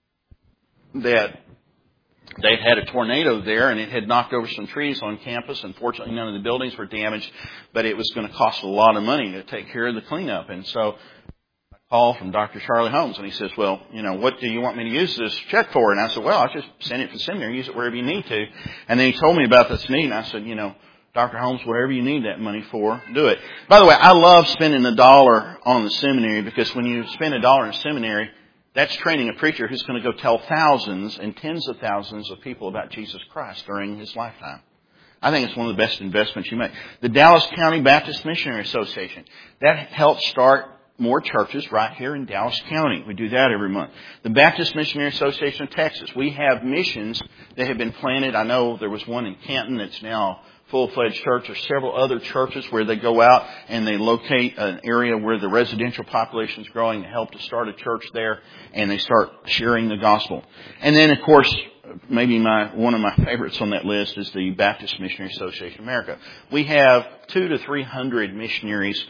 that. They'd had a tornado there, and it had knocked over some trees on campus. Unfortunately, none of the buildings were damaged, but it was going to cost a lot of money to take care of the cleanup. And so I called from Doctor Charlie Holmes, and he says, well, you know, what do you want me to use this check for? And I said, well, I'll just send it to the seminary, use it wherever you need to. And then he told me about this need, and I said, you know, Doctor Holmes, wherever you need that money for, do it. By the way, I love spending a dollar on the seminary, because when you spend a dollar in seminary, that's training a preacher who's going to go tell thousands and tens of thousands of people about Jesus Christ during his lifetime. I think it's one of the best investments you make. The Dallas County Baptist Missionary Association, that helps start more churches right here in Dallas County. We do that every month. The Baptist Missionary Association of Texas, we have missions that have been planted. I know there was one in Canton that's now full-fledged church. There's several other churches where they go out and they locate an area where the residential population is growing to help to start a church there, and they start sharing the gospel. And then, of course, maybe my one of my favorites on that list is the Baptist Missionary Association of America. We have two to three hundred missionaries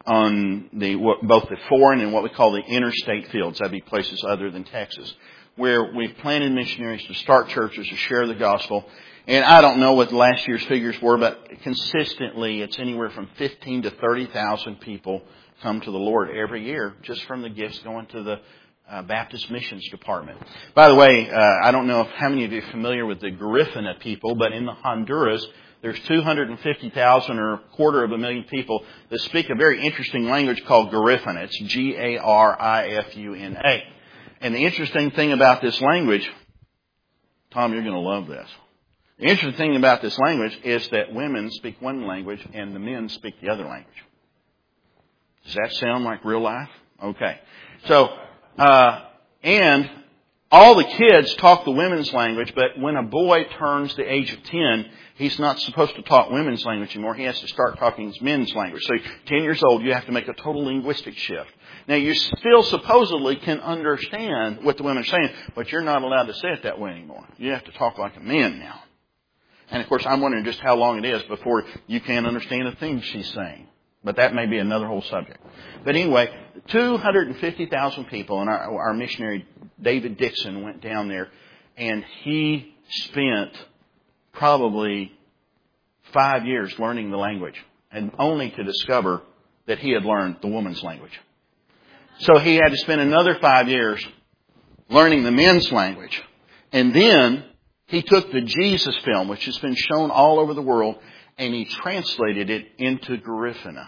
on the both the foreign and what we call the interstate fields. That'd be places other than Texas, where we've planted missionaries to start churches, to share the gospel. And I don't know what last year's figures were, but consistently it's anywhere from fifteen to thirty thousand people come to the Lord every year just from the gifts going to the uh, Baptist Missions Department. By the way, uh, I don't know if how many of you are familiar with the Garifuna people, but in the Honduras, there's two hundred fifty thousand or a quarter of a million people that speak a very interesting language called Garifuna. It's G A R I F U N A. And the interesting thing about this language Tom, you're going to love this. The interesting thing about this language is that women speak one language and the men speak the other language. Does that sound like real life? Okay. So, uh, and all the kids talk the women's language, but when a boy turns the age of ten, he's not supposed to talk women's language anymore. He has to start talking his men's language. So, ten years old, you have to make a total linguistic shift. Now, you still supposedly can understand what the women are saying, but you're not allowed to say it that way anymore. You have to talk like a man now. And, of course, I'm wondering just how long it is before you can't understand a thing she's saying. But that may be another whole subject. But anyway, two hundred fifty thousand people, and our, our missionary David Dixon went down there, and he spent probably five years learning the language, and only to discover that he had learned the woman's language. So he had to spend another five years learning the men's language. And then he took the Jesus film, which has been shown all over the world, and he translated it into Garifuna.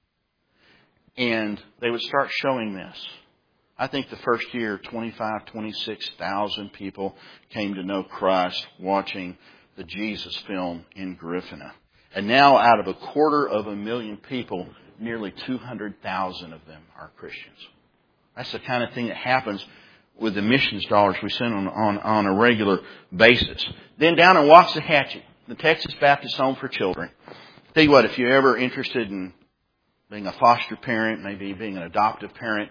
And they would start showing this. I think the first year, twenty-five, twenty-six thousand people came to know Christ watching the Jesus film in Garifuna. And now out of a quarter of a million people, nearly two hundred thousand of them are Christians. That's the kind of thing that happens with the missions dollars we send on, on, on a regular basis. Then down in Waxahachie, the Texas Baptist Home for Children. Tell you what, if you're ever interested in being a foster parent, maybe being an adoptive parent,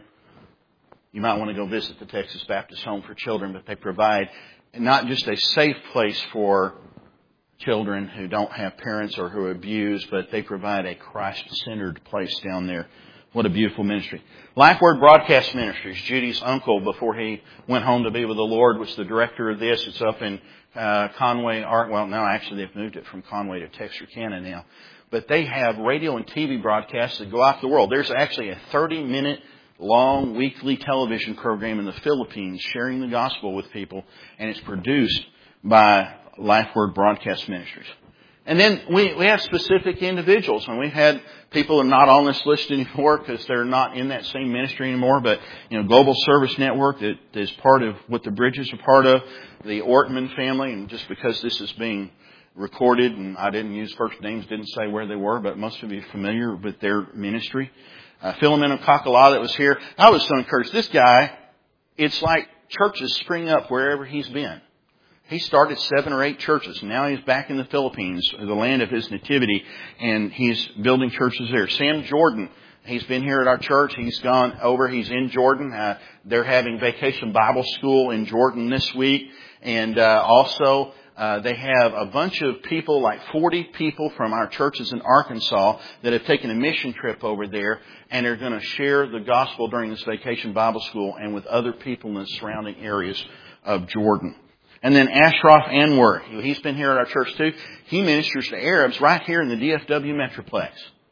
you might want to go visit the Texas Baptist Home for Children. But they provide not just a safe place for children who don't have parents or who are abused, but they provide a Christ-centered place down there. What a beautiful ministry. Life Word Broadcast Ministries. Judy's uncle, before he went home to be with the Lord, was the director of this. It's up in uh, Conway. Well, no, actually they've moved it from Conway to Texarkana now. But they have radio and T V broadcasts that go out to the world. There's actually a thirty-minute long weekly television program in the Philippines sharing the gospel with people, and it's produced by Life Word Broadcast Ministries. And then we, we have specific individuals, and we've had people who are not on this list anymore because they're not in that same ministry anymore, but, you know, Global Service Network that is part of what the Bridges are part of, the Ortman family, and just because this is being recorded, and I didn't use first names, didn't say where they were, but most of you are familiar with their ministry. Uh, Philomena Kakala that was here. I was so encouraged. This guy, it's like churches spring up wherever he's been. He started seven or eight churches. Now he's back in the Philippines, the land of his nativity, and he's building churches there. Sam Jordan, he's been here at our church. He's gone over. He's in Jordan. Uh, they're having Vacation Bible School in Jordan this week. And uh, also, uh, they have a bunch of people, like forty people from our churches in Arkansas that have taken a mission trip over there and are going to share the gospel during this Vacation Bible School and with other people in the surrounding areas of Jordan. And then Ashraf Anwar, he's been here at our church too. He ministers to Arabs right here in the D F W Metroplex.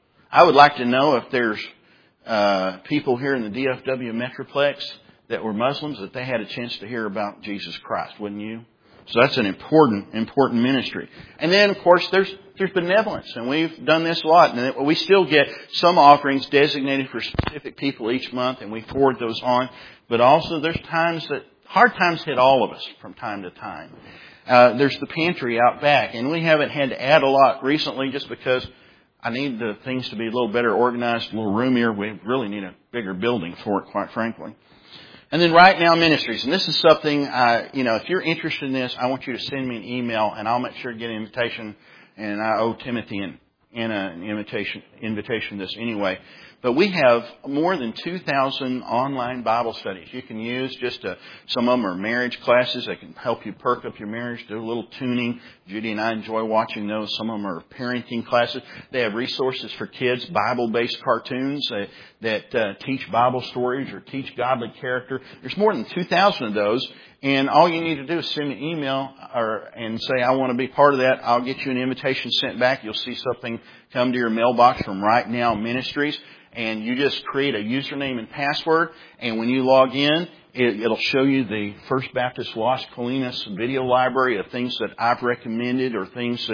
I would like to know if there's uh people here in the D F W Metroplex that were Muslims, that they had a chance to hear about Jesus Christ, wouldn't you? So that's an important, important ministry. And then, of course, there's there's benevolence, and we've done this a lot. And we still get some offerings designated for specific people each month, and we forward those on. But also, there's times that hard times hit all of us from time to time. Uh, there's the pantry out back, and we haven't had to add a lot recently just because I need the things to be a little better organized, a little roomier. We really need a bigger building for it, quite frankly. And then Right Now Ministries, and this is something, uh, you know, if you're interested in this, I want you to send me an email, and I'll make sure to get an invitation, and I owe Timothy an, an invitation, invitation to this anyway. But we have more than two thousand online Bible studies you can use. Just to, some of them are marriage classes that can help you perk up your marriage, do a little tuning. Judy and I enjoy watching those. Some of them are parenting classes. They have resources for kids, Bible-based cartoons that, that uh, teach Bible stories or teach godly character. There's more than two thousand of those. And all you need to do is send me an email or and say, I want to be part of that. I'll get you an invitation sent back. You'll see something come to your mailbox from Right Now Ministries. And you just create a username and password. And when you log in, it, it'll show you the First Baptist Las Colinas video library of things that I've recommended or things that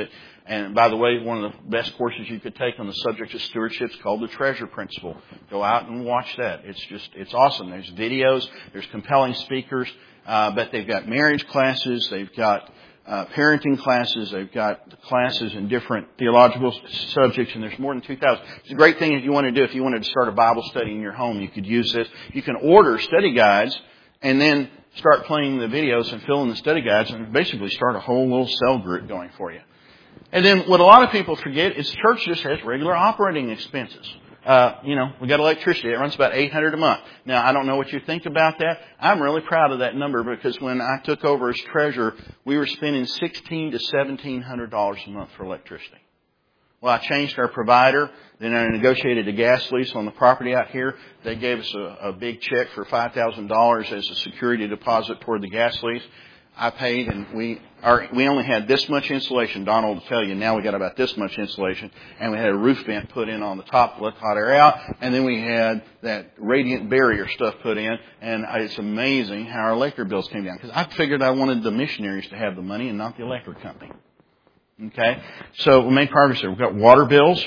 And by the way, one of the best courses you could take on the subject of stewardship is called the Treasure Principle. Go out and watch that. It's just, it's awesome. There's videos, there's compelling speakers, uh, but they've got marriage classes, they've got uh, parenting classes, they've got classes in different theological subjects, and there's more than two thousand. It's a great thing if you want to do, if you wanted to start a Bible study in your home, you could use this. You can order study guides and then start playing the videos and fill in the study guides and basically start a whole little cell group going for you. And then what a lot of people forget is church just has regular operating expenses. Uh, you know, we got electricity. It runs about eight hundred dollars a month. Now, I don't know what you think about that. I'm really proud of that number because when I took over as treasurer, we were spending sixteen hundred to seventeen hundred dollars a month for electricity. Well, I changed our provider. Then I negotiated a gas lease on the property out here. They gave us a, a big check for five thousand dollars as a security deposit toward the gas lease. I paid, and we our, we only had this much insulation. Donald will tell you now we got about this much insulation, and we had a roof vent put in on the top to let hot air out, and then we had that radiant barrier stuff put in, and it's amazing how our electric bills came down because I figured I wanted the missionaries to have the money and not the electric company. Okay, so we made progress there. We've got water bills,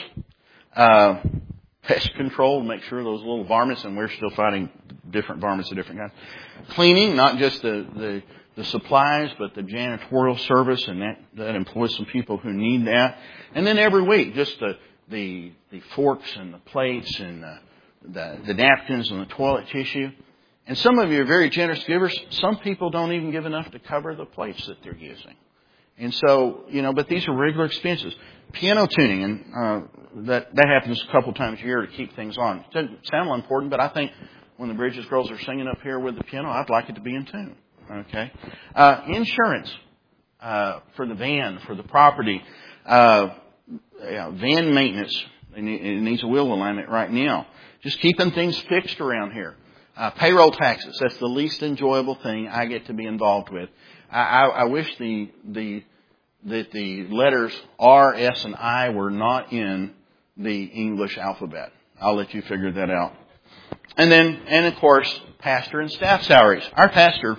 uh, pest control, make sure those little varmints, and we're still fighting different varmints of different kinds. Cleaning, not just the the the supplies, but the janitorial service, and that, that employs some people who need that. And then every week, just the, the, the forks and the plates and the, the, the napkins and the toilet tissue. And some of you are very generous givers. Some people don't even give enough to cover the plates that they're using. And so, you know, but these are regular expenses. Piano tuning, and uh, that, that happens a couple times a year to keep things on. It doesn't sound important, but I think when the Bridges girls are singing up here with the piano, I'd like it to be in tune. Okay. Uh, insurance, uh, for the van, for the property, uh, you know, van maintenance. It needs a wheel alignment right now. Just keeping things fixed around here. Uh, payroll taxes. That's the least enjoyable thing I get to be involved with. I, I, I wish the, the, that the letters R, S, and I were not in the English alphabet. I'll let you figure that out. And then, and of course, pastor and staff salaries. Our pastor,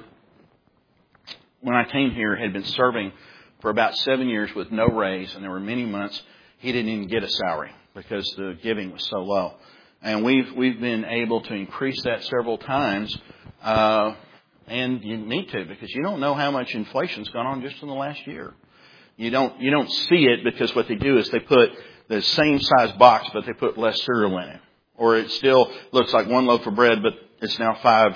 when I came here, had been serving for about seven years with no raise, and there were many months he didn't even get a salary because the giving was so low. And we've we've been able to increase that several times, uh, and you need to because you don't know how much inflation's gone on just in the last year. You don't you don't see it because what they do is they put the same size box, but they put less cereal in it, or it still looks like one loaf of bread, but it's now five.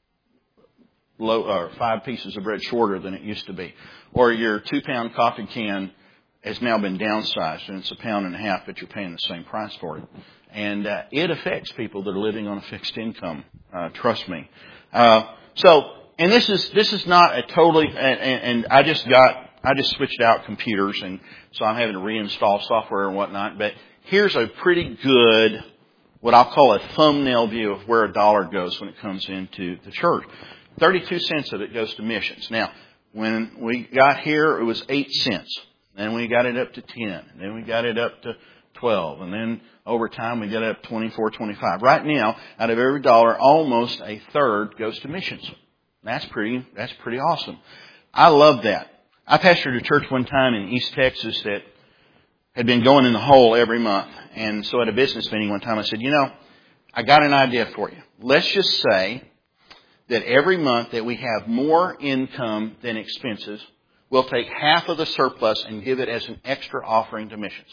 Low, or five pieces of bread shorter than it used to be. Or your two-pound coffee can has now been downsized, and it's a pound and a half, but you're paying the same price for it. And uh, it affects people that are living on a fixed income. Uh, trust me. Uh, so, and this is this is not a totally. And, and, and I just got I just switched out computers, and so I'm having to reinstall software and whatnot. But here's a pretty good, what I'll call a thumbnail view of where a dollar goes when it comes into the church. thirty-two cents of it goes to missions. Now, when we got here, it was eight cents. Then we got it up to ten. Then we got it up to twelve. And then over time, we got it up to twenty-four, twenty-five. Right now, out of every dollar, almost a third goes to missions. That's pretty, that's pretty awesome. I love that. I pastored a church one time in East Texas that had been going in the hole every month. And so at a business meeting one time, I said, you know, I got an idea for you. Let's just say that every month that we have more income than expenses, we'll take half of the surplus and give it as an extra offering to missions.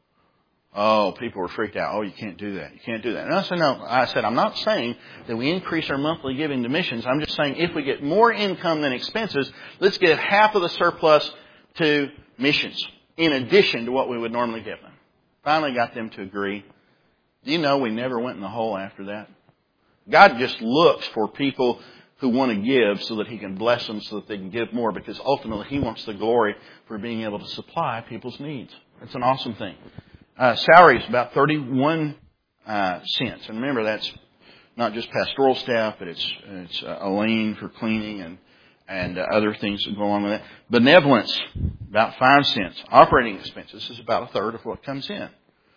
Oh, people were freaked out. Oh, you can't do that. You can't do that. And I said, no. I said, I'm not saying that we increase our monthly giving to missions. I'm just saying if we get more income than expenses, let's give half of the surplus to missions in addition to what we would normally give them. Finally got them to agree. Do you know we never went in the hole after that? God just looks for people who want to give so that He can bless them so that they can give more because ultimately He wants the glory for being able to supply people's needs. It's an awesome thing. Uh, salary is about thirty-one uh, cents. And remember, that's not just pastoral staff, but it's it's uh, Elaine for cleaning and, and uh, other things that go along with that. Benevolence, about five cents. Operating expenses is about a third of what comes in.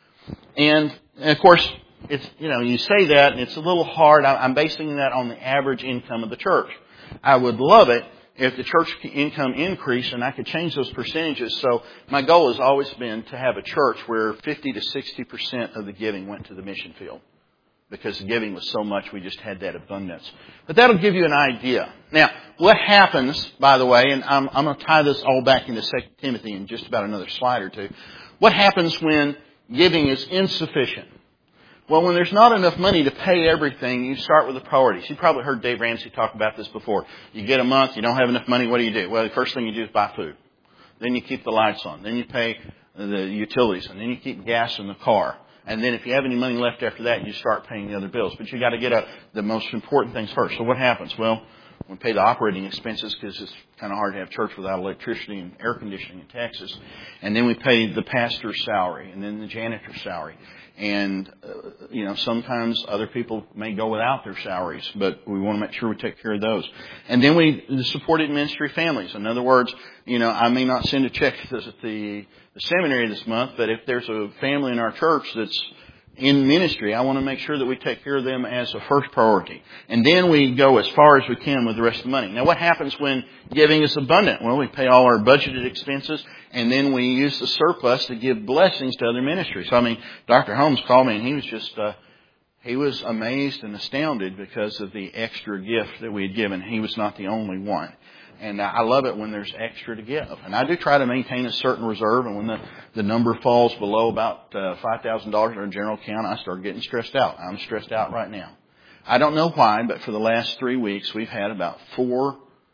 And, and of course, it's, you know, you say that and it's a little hard. I'm basing that on the average income of the church. I would love it if the church income increased, and I could change those percentages. So my goal has always been to have a church where fifty to sixty percent of the giving went to the mission field. Because the giving was so much, we just had that abundance. But that'll give you an idea. Now, what happens, by the way, and I'm, I'm going to tie this all back into Second Timothy in just about another slide or two. What happens when giving is insufficient? Well, when there's not enough money to pay everything, you start with the priorities. You've probably heard Dave Ramsey talk about this before. You get a month, you don't have enough money, what do you do? Well, the first thing you do is buy food. Then you keep the lights on. Then you pay the utilities. And then you keep gas in the car. And then if you have any money left after that, you start paying the other bills. But you got to get a, the most important things first. So what happens? Well, we pay the operating expenses because it's kind of hard to have church without electricity and air conditioning in Texas. And then we pay the pastor's salary and then the janitor's salary. And, uh, you know, sometimes other people may go without their salaries, but we want to make sure we take care of those. And then we the supported ministry families. In other words, you know, I may not send a check to the, the, the seminary this month, but if there's a family in our church that's in ministry, I want to make sure that we take care of them as a first priority. And then we go as far as we can with the rest of the money. Now, what happens when giving is abundant? Well, we pay all our budgeted expenses, and then we use the surplus to give blessings to other ministries. So, I mean, Doctor Holmes called me, and he was just, uh, he was amazed and astounded because of the extra gift that we had given. He was not the only one. And I love it when there's extra to give. And I do try to maintain a certain reserve. And when the, the number falls below about uh, five thousand dollars in our general account, I start getting stressed out. I'm stressed out right now. I don't know why, but for the last three weeks, we've had about four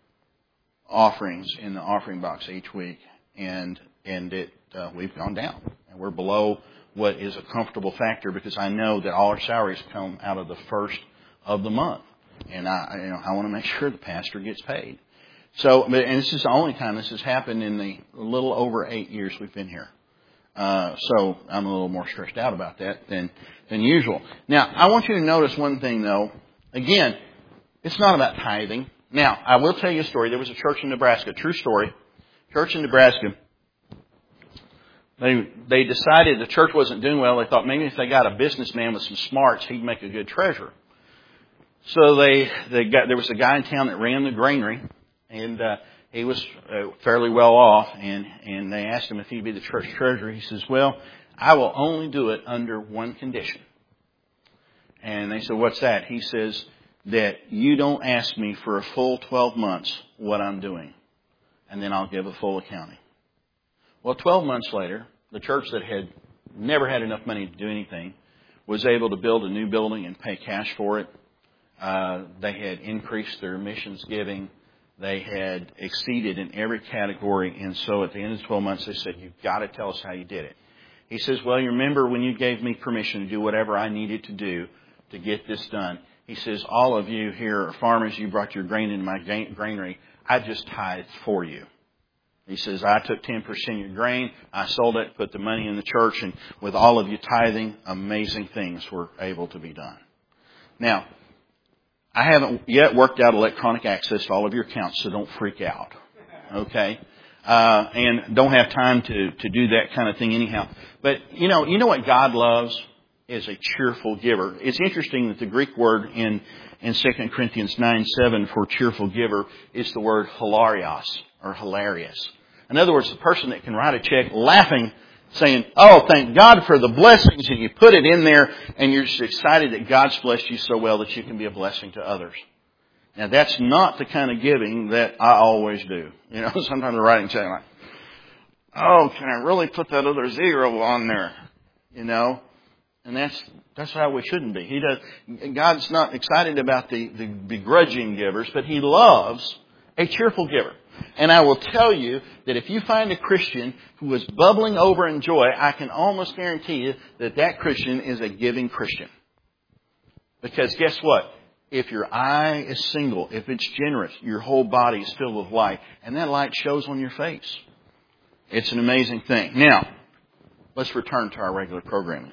offerings in the offering box each week. And and it uh, we've gone down. And we're below what is a comfortable factor because I know that all our salaries come out of the first of the month. And I, you know, I want to make sure the pastor gets paid. So, and this is the only time this has happened in the little over eight years we've been here. Uh, so I'm a little more stressed out about that than, than usual. Now, I want you to notice one thing though. Again, it's not about tithing. Now, I will tell you a story. There was a church in Nebraska, true story. Church in Nebraska. They, they decided the church wasn't doing well. They thought maybe if they got a businessman with some smarts, he'd make a good treasurer. So they, they got, there was a guy in town that ran the granary. And uh, he was uh, fairly well off, and, and they asked him if he'd be the church treasurer. He says, well, I will only do it under one condition. And they said, what's that? He says, that you don't ask me for a full twelve months what I'm doing, and then I'll give a full accounting. Well, twelve months later, the church that had never had enough money to do anything was able to build a new building and pay cash for it. Uh, they had increased their missions giving. They had exceeded in every category. And so at the end of the twelve months, they said, you've got to tell us how you did it. He says, well, you remember when you gave me permission to do whatever I needed to do to get this done. He says, all of you here are farmers. You brought your grain into my granary. I just tithed for you. He says, I took ten percent of your grain. I sold it, put the money in the church. And with all of you tithing, amazing things were able to be done. Now, I haven't yet worked out electronic access to all of your accounts, so don't freak out. Okay? Uh, and don't have time to, to do that kind of thing anyhow. But, you know, you know what God loves? Is a cheerful giver. It's interesting that the Greek word in, in Second Corinthians nine seven for cheerful giver is the word hilarios, or hilarious. In other words, the person that can write a check laughing, saying, oh, thank God for the blessings, and you put it in there, and you're just excited that God's blessed you so well that you can be a blessing to others. Now, that's not the kind of giving that I always do. You know, sometimes I'm writing check like, oh, can I really put that other zero on there? You know, and that's that's how we shouldn't be. He does. God's not excited about the, the begrudging givers, but He loves a cheerful giver. And I will tell you that if you find a Christian who is bubbling over in joy, I can almost guarantee you that that Christian is a giving Christian. Because guess what? If your eye is single, if it's generous, your whole body is filled with light. And that light shows on your face. It's an amazing thing. Now, let's return to our regular programming.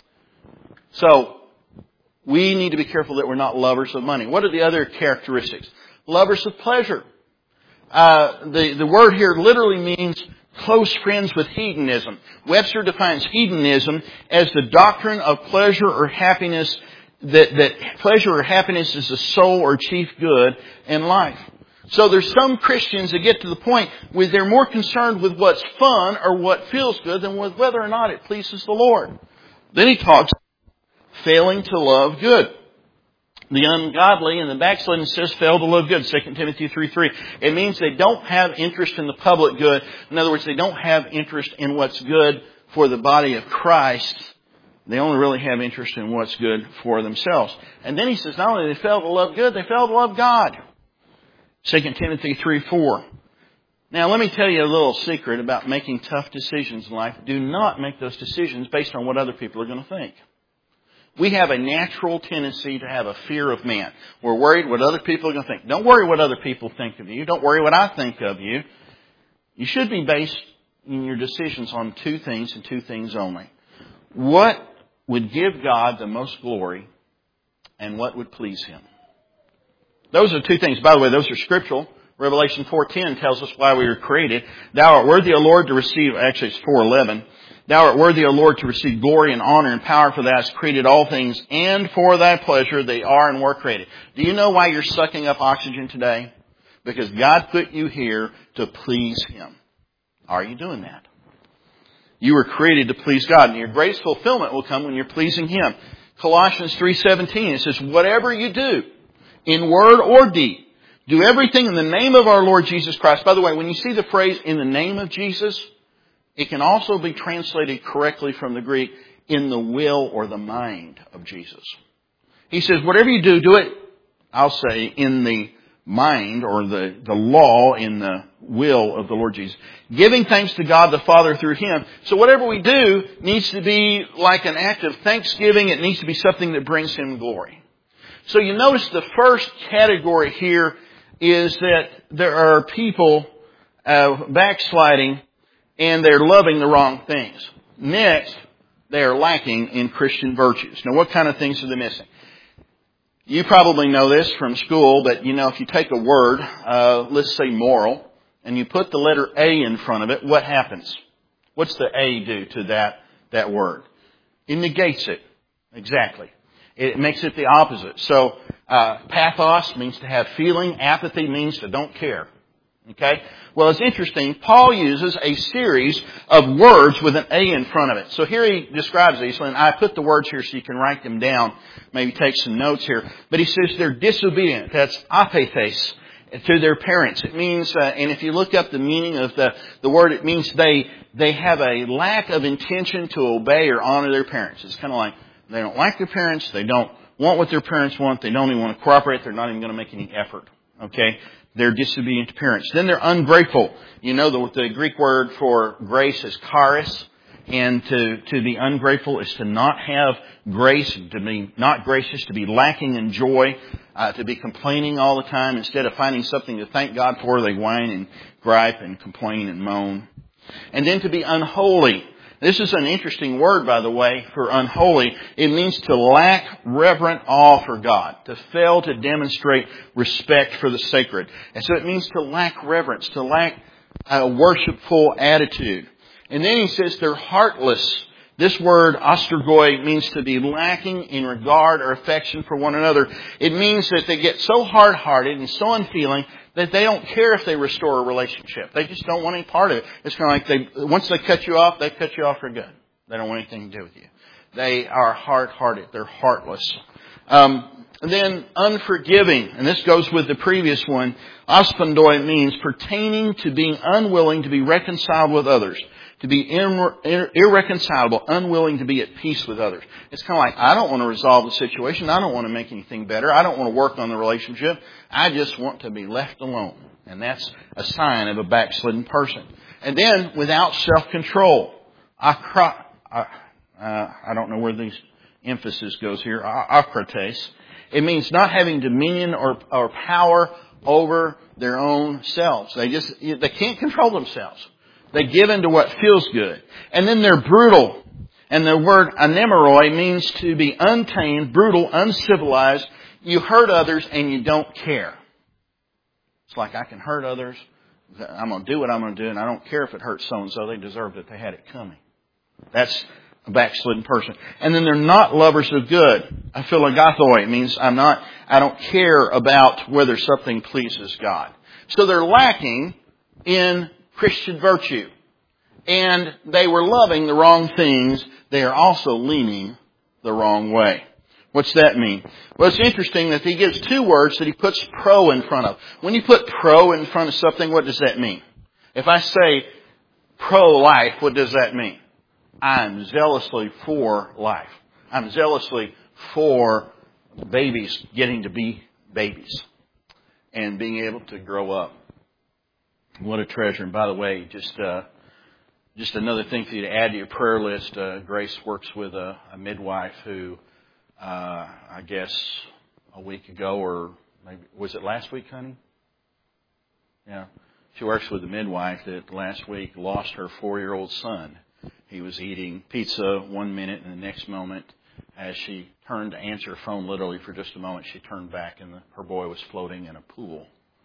So, we need to be careful that we're not lovers of money. What are the other characteristics? Lovers of pleasure. Uh, the, the word here literally means close friends with hedonism. Webster defines hedonism as the doctrine of pleasure or happiness, that, that pleasure or happiness is the sole or chief good in life. So there's some Christians that get to the point where they're more concerned with what's fun or what feels good than with whether or not it pleases the Lord. Then he talks failing to love good. The ungodly and the backslidden says fail to love good. Second Timothy three three. It means they don't have interest in the public good. In other words, they don't have interest in what's good for the body of Christ. They only really have interest in what's good for themselves. And then he says not only do they fail to love good, they fail to love God. Second Timothy three four. Now let me tell you a little secret about making tough decisions in life. Do not make those decisions based on what other people are going to think. We have a natural tendency to have a fear of man. We're worried what other people are going to think. Don't worry what other people think of you. Don't worry what I think of you. You should be based in your decisions on two things and two things only. What would give God the most glory and what would please Him? Those are two things. By the way, those are scriptural. Revelation four ten tells us why we were created. Thou art worthy, O Lord, to receive, actually it's four eleven. Thou art worthy, O Lord, to receive glory and honor and power, for thou hast created all things, and for thy pleasure they are and were created. Do you know why you're sucking up oxygen today? Because God put you here to please Him. Are you doing that? You were created to please God, and your greatest fulfillment will come when you're pleasing Him. Colossians three seventeen, it says, whatever you do, in word or deed, do everything in the name of our Lord Jesus Christ. By the way, when you see the phrase, in the name of Jesus, it can also be translated correctly from the Greek, in the will or the mind of Jesus. He says, whatever you do, do it, I'll say, in the mind or the, the law, in the will of the Lord Jesus. Giving thanks to God the Father through Him. So whatever we do needs to be like an act of thanksgiving. It needs to be something that brings Him glory. So you notice the first category here is that there are people uh, backsliding and they're loving the wrong things. Next, they are lacking in Christian virtues. Now, what kind of things are they missing? You probably know this from school, but you know, if you take a word, uh, let's say moral, and you put the letter A in front of it, what happens? What's the A do to that, that word? It negates it. Exactly. It makes it the opposite. So, uh, pathos means to have feeling. Apathy means to don't care. Okay? Well, it's interesting. Paul uses a series of words with an A in front of it. So here he describes these, and I put the words here so you can write them down. Maybe take some notes here. But he says they're disobedient. That's apathes to their parents. It means, uh, and if you look up the meaning of the, the word, it means they, they have a lack of intention to obey or honor their parents. It's kind of like they don't like their parents. They don't want what their parents want. They don't even want to cooperate. They're not even going to make any effort. Okay? They're disobedient to parents. Then they're ungrateful. You know, the, the Greek word for grace is charis. And to, to be ungrateful is to not have grace, to be not gracious, to be lacking in joy, uh, to be complaining all the time. Instead of finding something to thank God for, they whine and gripe and complain and moan. And then to be unholy. This is an interesting word, by the way, for unholy. It means to lack reverent awe for God, to fail to demonstrate respect for the sacred. And so it means to lack reverence, to lack a worshipful attitude. And then he says they're heartless. This word, ostrogoi, means to be lacking in regard or affection for one another. It means that they get so hard-hearted and so unfeeling that they don't care if they restore a relationship. They just don't want any part of it. It's kind of like they, once they cut you off, they cut you off for good. They don't want anything to do with you. They are hard-hearted. They're heartless. Um, and then unforgiving, and this goes with the previous one. Ospondoi means pertaining to being unwilling to be reconciled with others. To be irre- irreconcilable, unwilling to be at peace with others. It's kind of like, I don't want to resolve the situation. I don't want to make anything better. I don't want to work on the relationship. I just want to be left alone. And that's a sign of a backslidden person. And then, without self-control. Akra, uh, I don't know where this emphasis goes here. Akrates. It means not having dominion or, or power over their own selves. They just, they can't control themselves. They give in to what feels good. And then they're brutal. And the word anemeroi means to be untamed, brutal, uncivilized. You hurt others and you don't care. It's like, I can hurt others. I'm going to do what I'm going to do, and I don't care if it hurts so-and-so. They deserved it. They had it coming. That's a backslidden person. And then they're not lovers of good. Aphilogathoi means I'm not, I don't care about whether something pleases God. So they're lacking in Christian virtue. And they were loving the wrong things. They are also leaning the wrong way. What's that mean? Well, it's interesting that he gives two words that he puts pro in front of. When you put pro in front of something, what does that mean? If I say pro-life, what does that mean? I'm zealously for life. I'm zealously for babies getting to be babies and being able to grow up. What a treasure. And by the way, just uh, just another thing for you to add to your prayer list. Uh, Grace works with a, a midwife who, uh, I guess, a week ago or maybe, was it last week, honey? Yeah. She works with a midwife that last week lost her four-year-old son. He was eating pizza one minute, and the next moment, as she turned to answer her phone literally for just a moment, she turned back and the, her boy was floating in a pool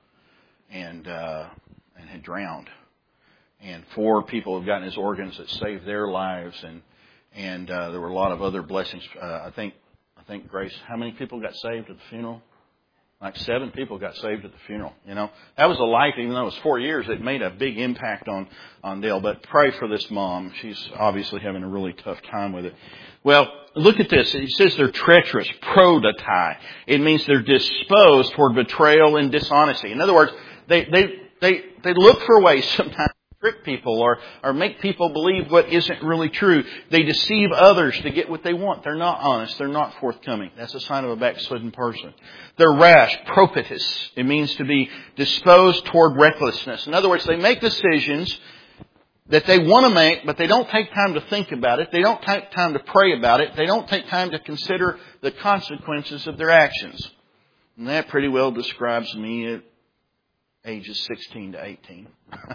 and uh, and had drowned. And four people have gotten his organs that saved their lives, and and uh, there were a lot of other blessings. Uh, I think I think Grace, how many people got saved at the funeral? Like seven people got saved at the funeral. You know, that was a life. Even though it was four years, it made a big impact on on Dale. But pray for this mom. She's obviously having a really tough time with it. Well, look at this. It says they're treacherous, prodotai. It means they're disposed toward betrayal and dishonesty. In other words, they they they they look for ways sometimes to trick people or or make people believe what isn't really true. They deceive others to get what they want. They're not honest. They're not forthcoming. That's a sign of a backslidden person. They're rash, propitus. It means to be disposed toward recklessness. In other words, they make decisions that they want to make, but they don't take time to think about it. They don't take time to pray about it. They don't take time to consider the consequences of their actions. And that pretty well describes me at ages sixteen to eighteen.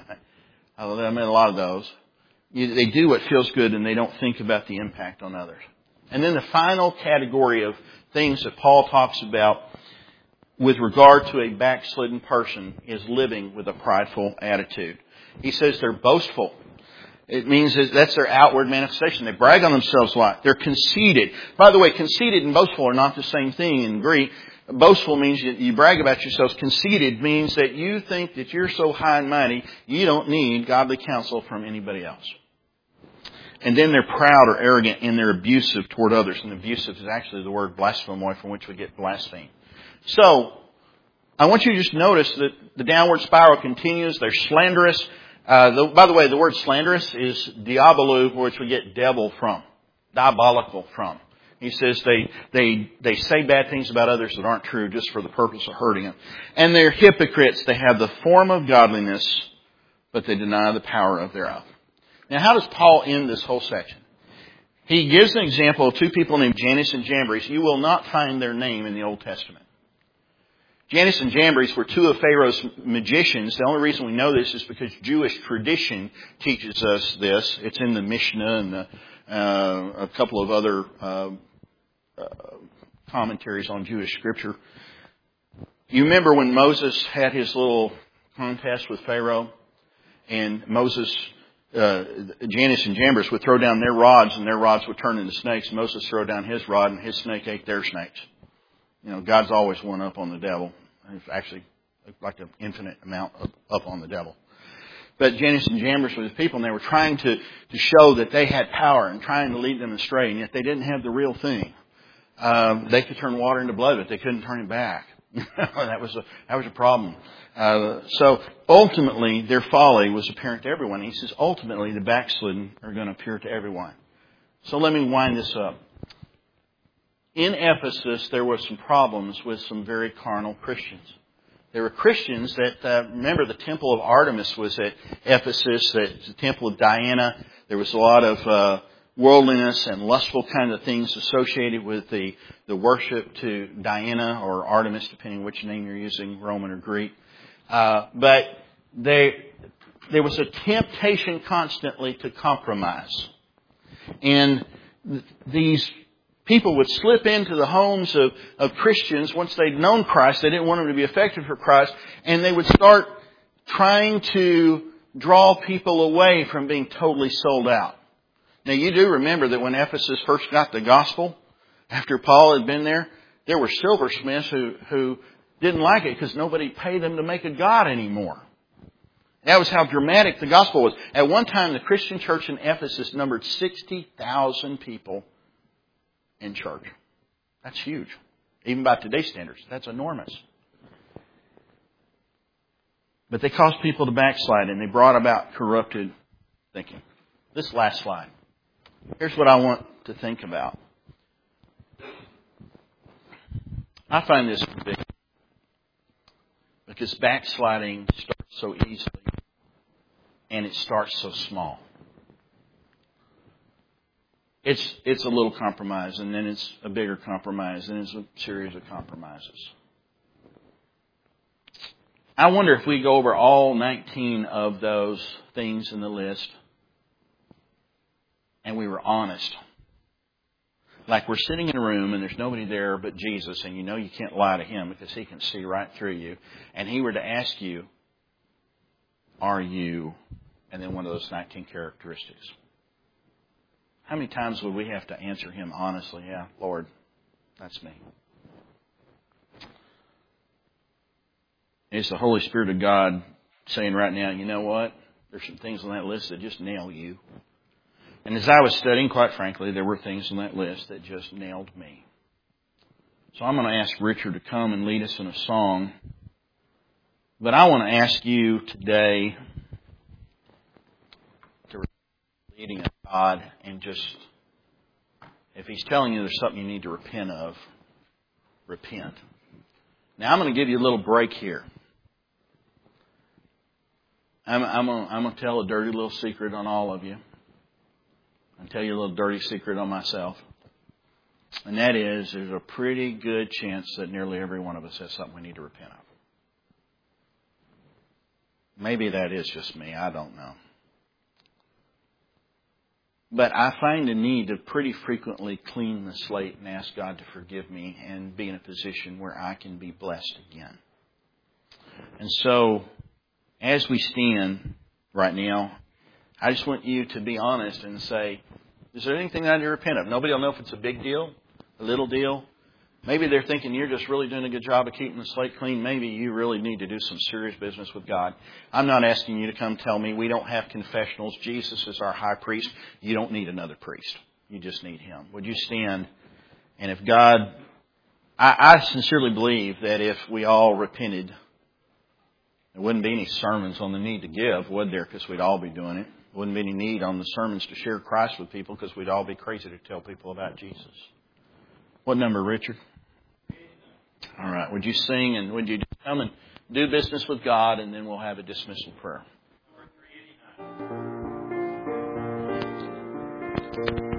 I met a lot of those. They do what feels good and they don't think about the impact on others. And then the final category of things that Paul talks about with regard to a backslidden person is living with a prideful attitude. He says they're boastful. It means that that's their outward manifestation. They brag on themselves a lot. They're conceited. By the way, conceited and boastful are not the same thing in Greek. Boastful means you, you brag about yourselves. Conceited means that you think that you're so high and mighty, you don't need godly counsel from anybody else. And then they're proud or arrogant and they're abusive toward others. And abusive is actually the word blasphemoi, from which we get blaspheme. So, I want you to just notice that the downward spiral continues. They're slanderous. Uh, the, by the way, the word slanderous is diabolou, which we get devil from, diabolical from. He says they they they say bad things about others that aren't true just for the purpose of hurting them. And they're hypocrites. They have the form of godliness, but they deny the power of thereof. Now, how does Paul end this whole section? He gives an example of two people named Jannes and Jambres. You will not find their name in the Old Testament. Jannes and Jambres were two of Pharaoh's magicians. The only reason we know this is because Jewish tradition teaches us this. It's in the Mishnah and the, uh, a couple of other uh, uh, commentaries on Jewish scripture. You remember when Moses had his little contest with Pharaoh, and Moses, uh, Jannes and Jambres would throw down their rods, and their rods would turn into snakes. Moses throw down his rod, and his snake ate their snakes. You know, God's always one up on the devil. It's actually like an infinite amount of up on the devil. But Jannes and Jambres were the people, and they were trying to, to show that they had power and trying to lead them astray, and yet they didn't have the real thing. Um, they could turn water into blood, but they couldn't turn it back. that was a that was a problem. Uh, so ultimately, their folly was apparent to everyone. He says, ultimately, the backslidden are going to appear to everyone. So let me wind this up. In Ephesus, there were some problems with some very carnal Christians. There were Christians that, uh, remember the temple of Artemis was at Ephesus, the temple of Diana. There was a lot of uh, worldliness and lustful kind of things associated with the, the worship to Diana or Artemis, depending on which name you're using, Roman or Greek. Uh, but they, there was a temptation constantly to compromise. And th- these people would slip into the homes of, of Christians once they'd known Christ. They didn't want them to be effective for Christ. And they would start trying to draw people away from being totally sold out. Now, you do remember that when Ephesus first got the gospel, after Paul had been there, there were silversmiths who, who Didn't like it because nobody paid them to make a god anymore. That was how dramatic the gospel was. At one time, the Christian church in Ephesus numbered sixty thousand people in church. That's huge. Even by today's standards, that's enormous. But they caused people to backslide, and they brought about corrupted thinking. This last slide. Here's what I want to think about. I find this big because backsliding starts so easily, and it starts so small. It's it's a little compromise, and then it's a bigger compromise, and it's a series of compromises. I wonder if we go over all nineteen of those things in the list and we were honest. Like we're sitting in a room and there's nobody there but Jesus, and you know you can't lie to Him because He can see right through you. And He were to ask you, are you, and then one of those nineteen characteristics. How many times would we have to answer Him honestly? Yeah, Lord, that's me. It's the Holy Spirit of God saying right now, you know what? There's some things on that list that just nail you. And as I was studying, quite frankly, there were things on that list that just nailed me. So I'm going to ask Richard to come and lead us in a song. But I want to ask you today to leading of God and just, if He's telling you there's something you need to repent of, repent. Now I'm going to give you a little break here. I'm, I'm going I'm going to tell a dirty little secret on all of you. I'll tell you a little dirty secret on myself. And that is, there's a pretty good chance that nearly every one of us has something we need to repent of. Maybe that is just me. I don't know. But I find a need to pretty frequently clean the slate and ask God to forgive me and be in a position where I can be blessed again. And so, as we stand right now, I just want you to be honest and say, is there anything that I need to repent of? Nobody will know if it's a big deal, a little deal. Maybe they're thinking you're just really doing a good job of keeping the slate clean. Maybe you really need to do some serious business with God. I'm not asking you to come tell me we don't have confessionals. Jesus is our high priest. You don't need another priest. You just need Him. Would you stand? And if God, I, I sincerely believe that if we all repented, there wouldn't be any sermons on the need to give, would there? Because we'd all be doing it. Wouldn't be any need on the sermons to share Christ with people because we'd all be crazy to tell people about Jesus. What number, Richard? All right. Would you sing and would you just come and do business with God, and then we'll have a dismissal prayer.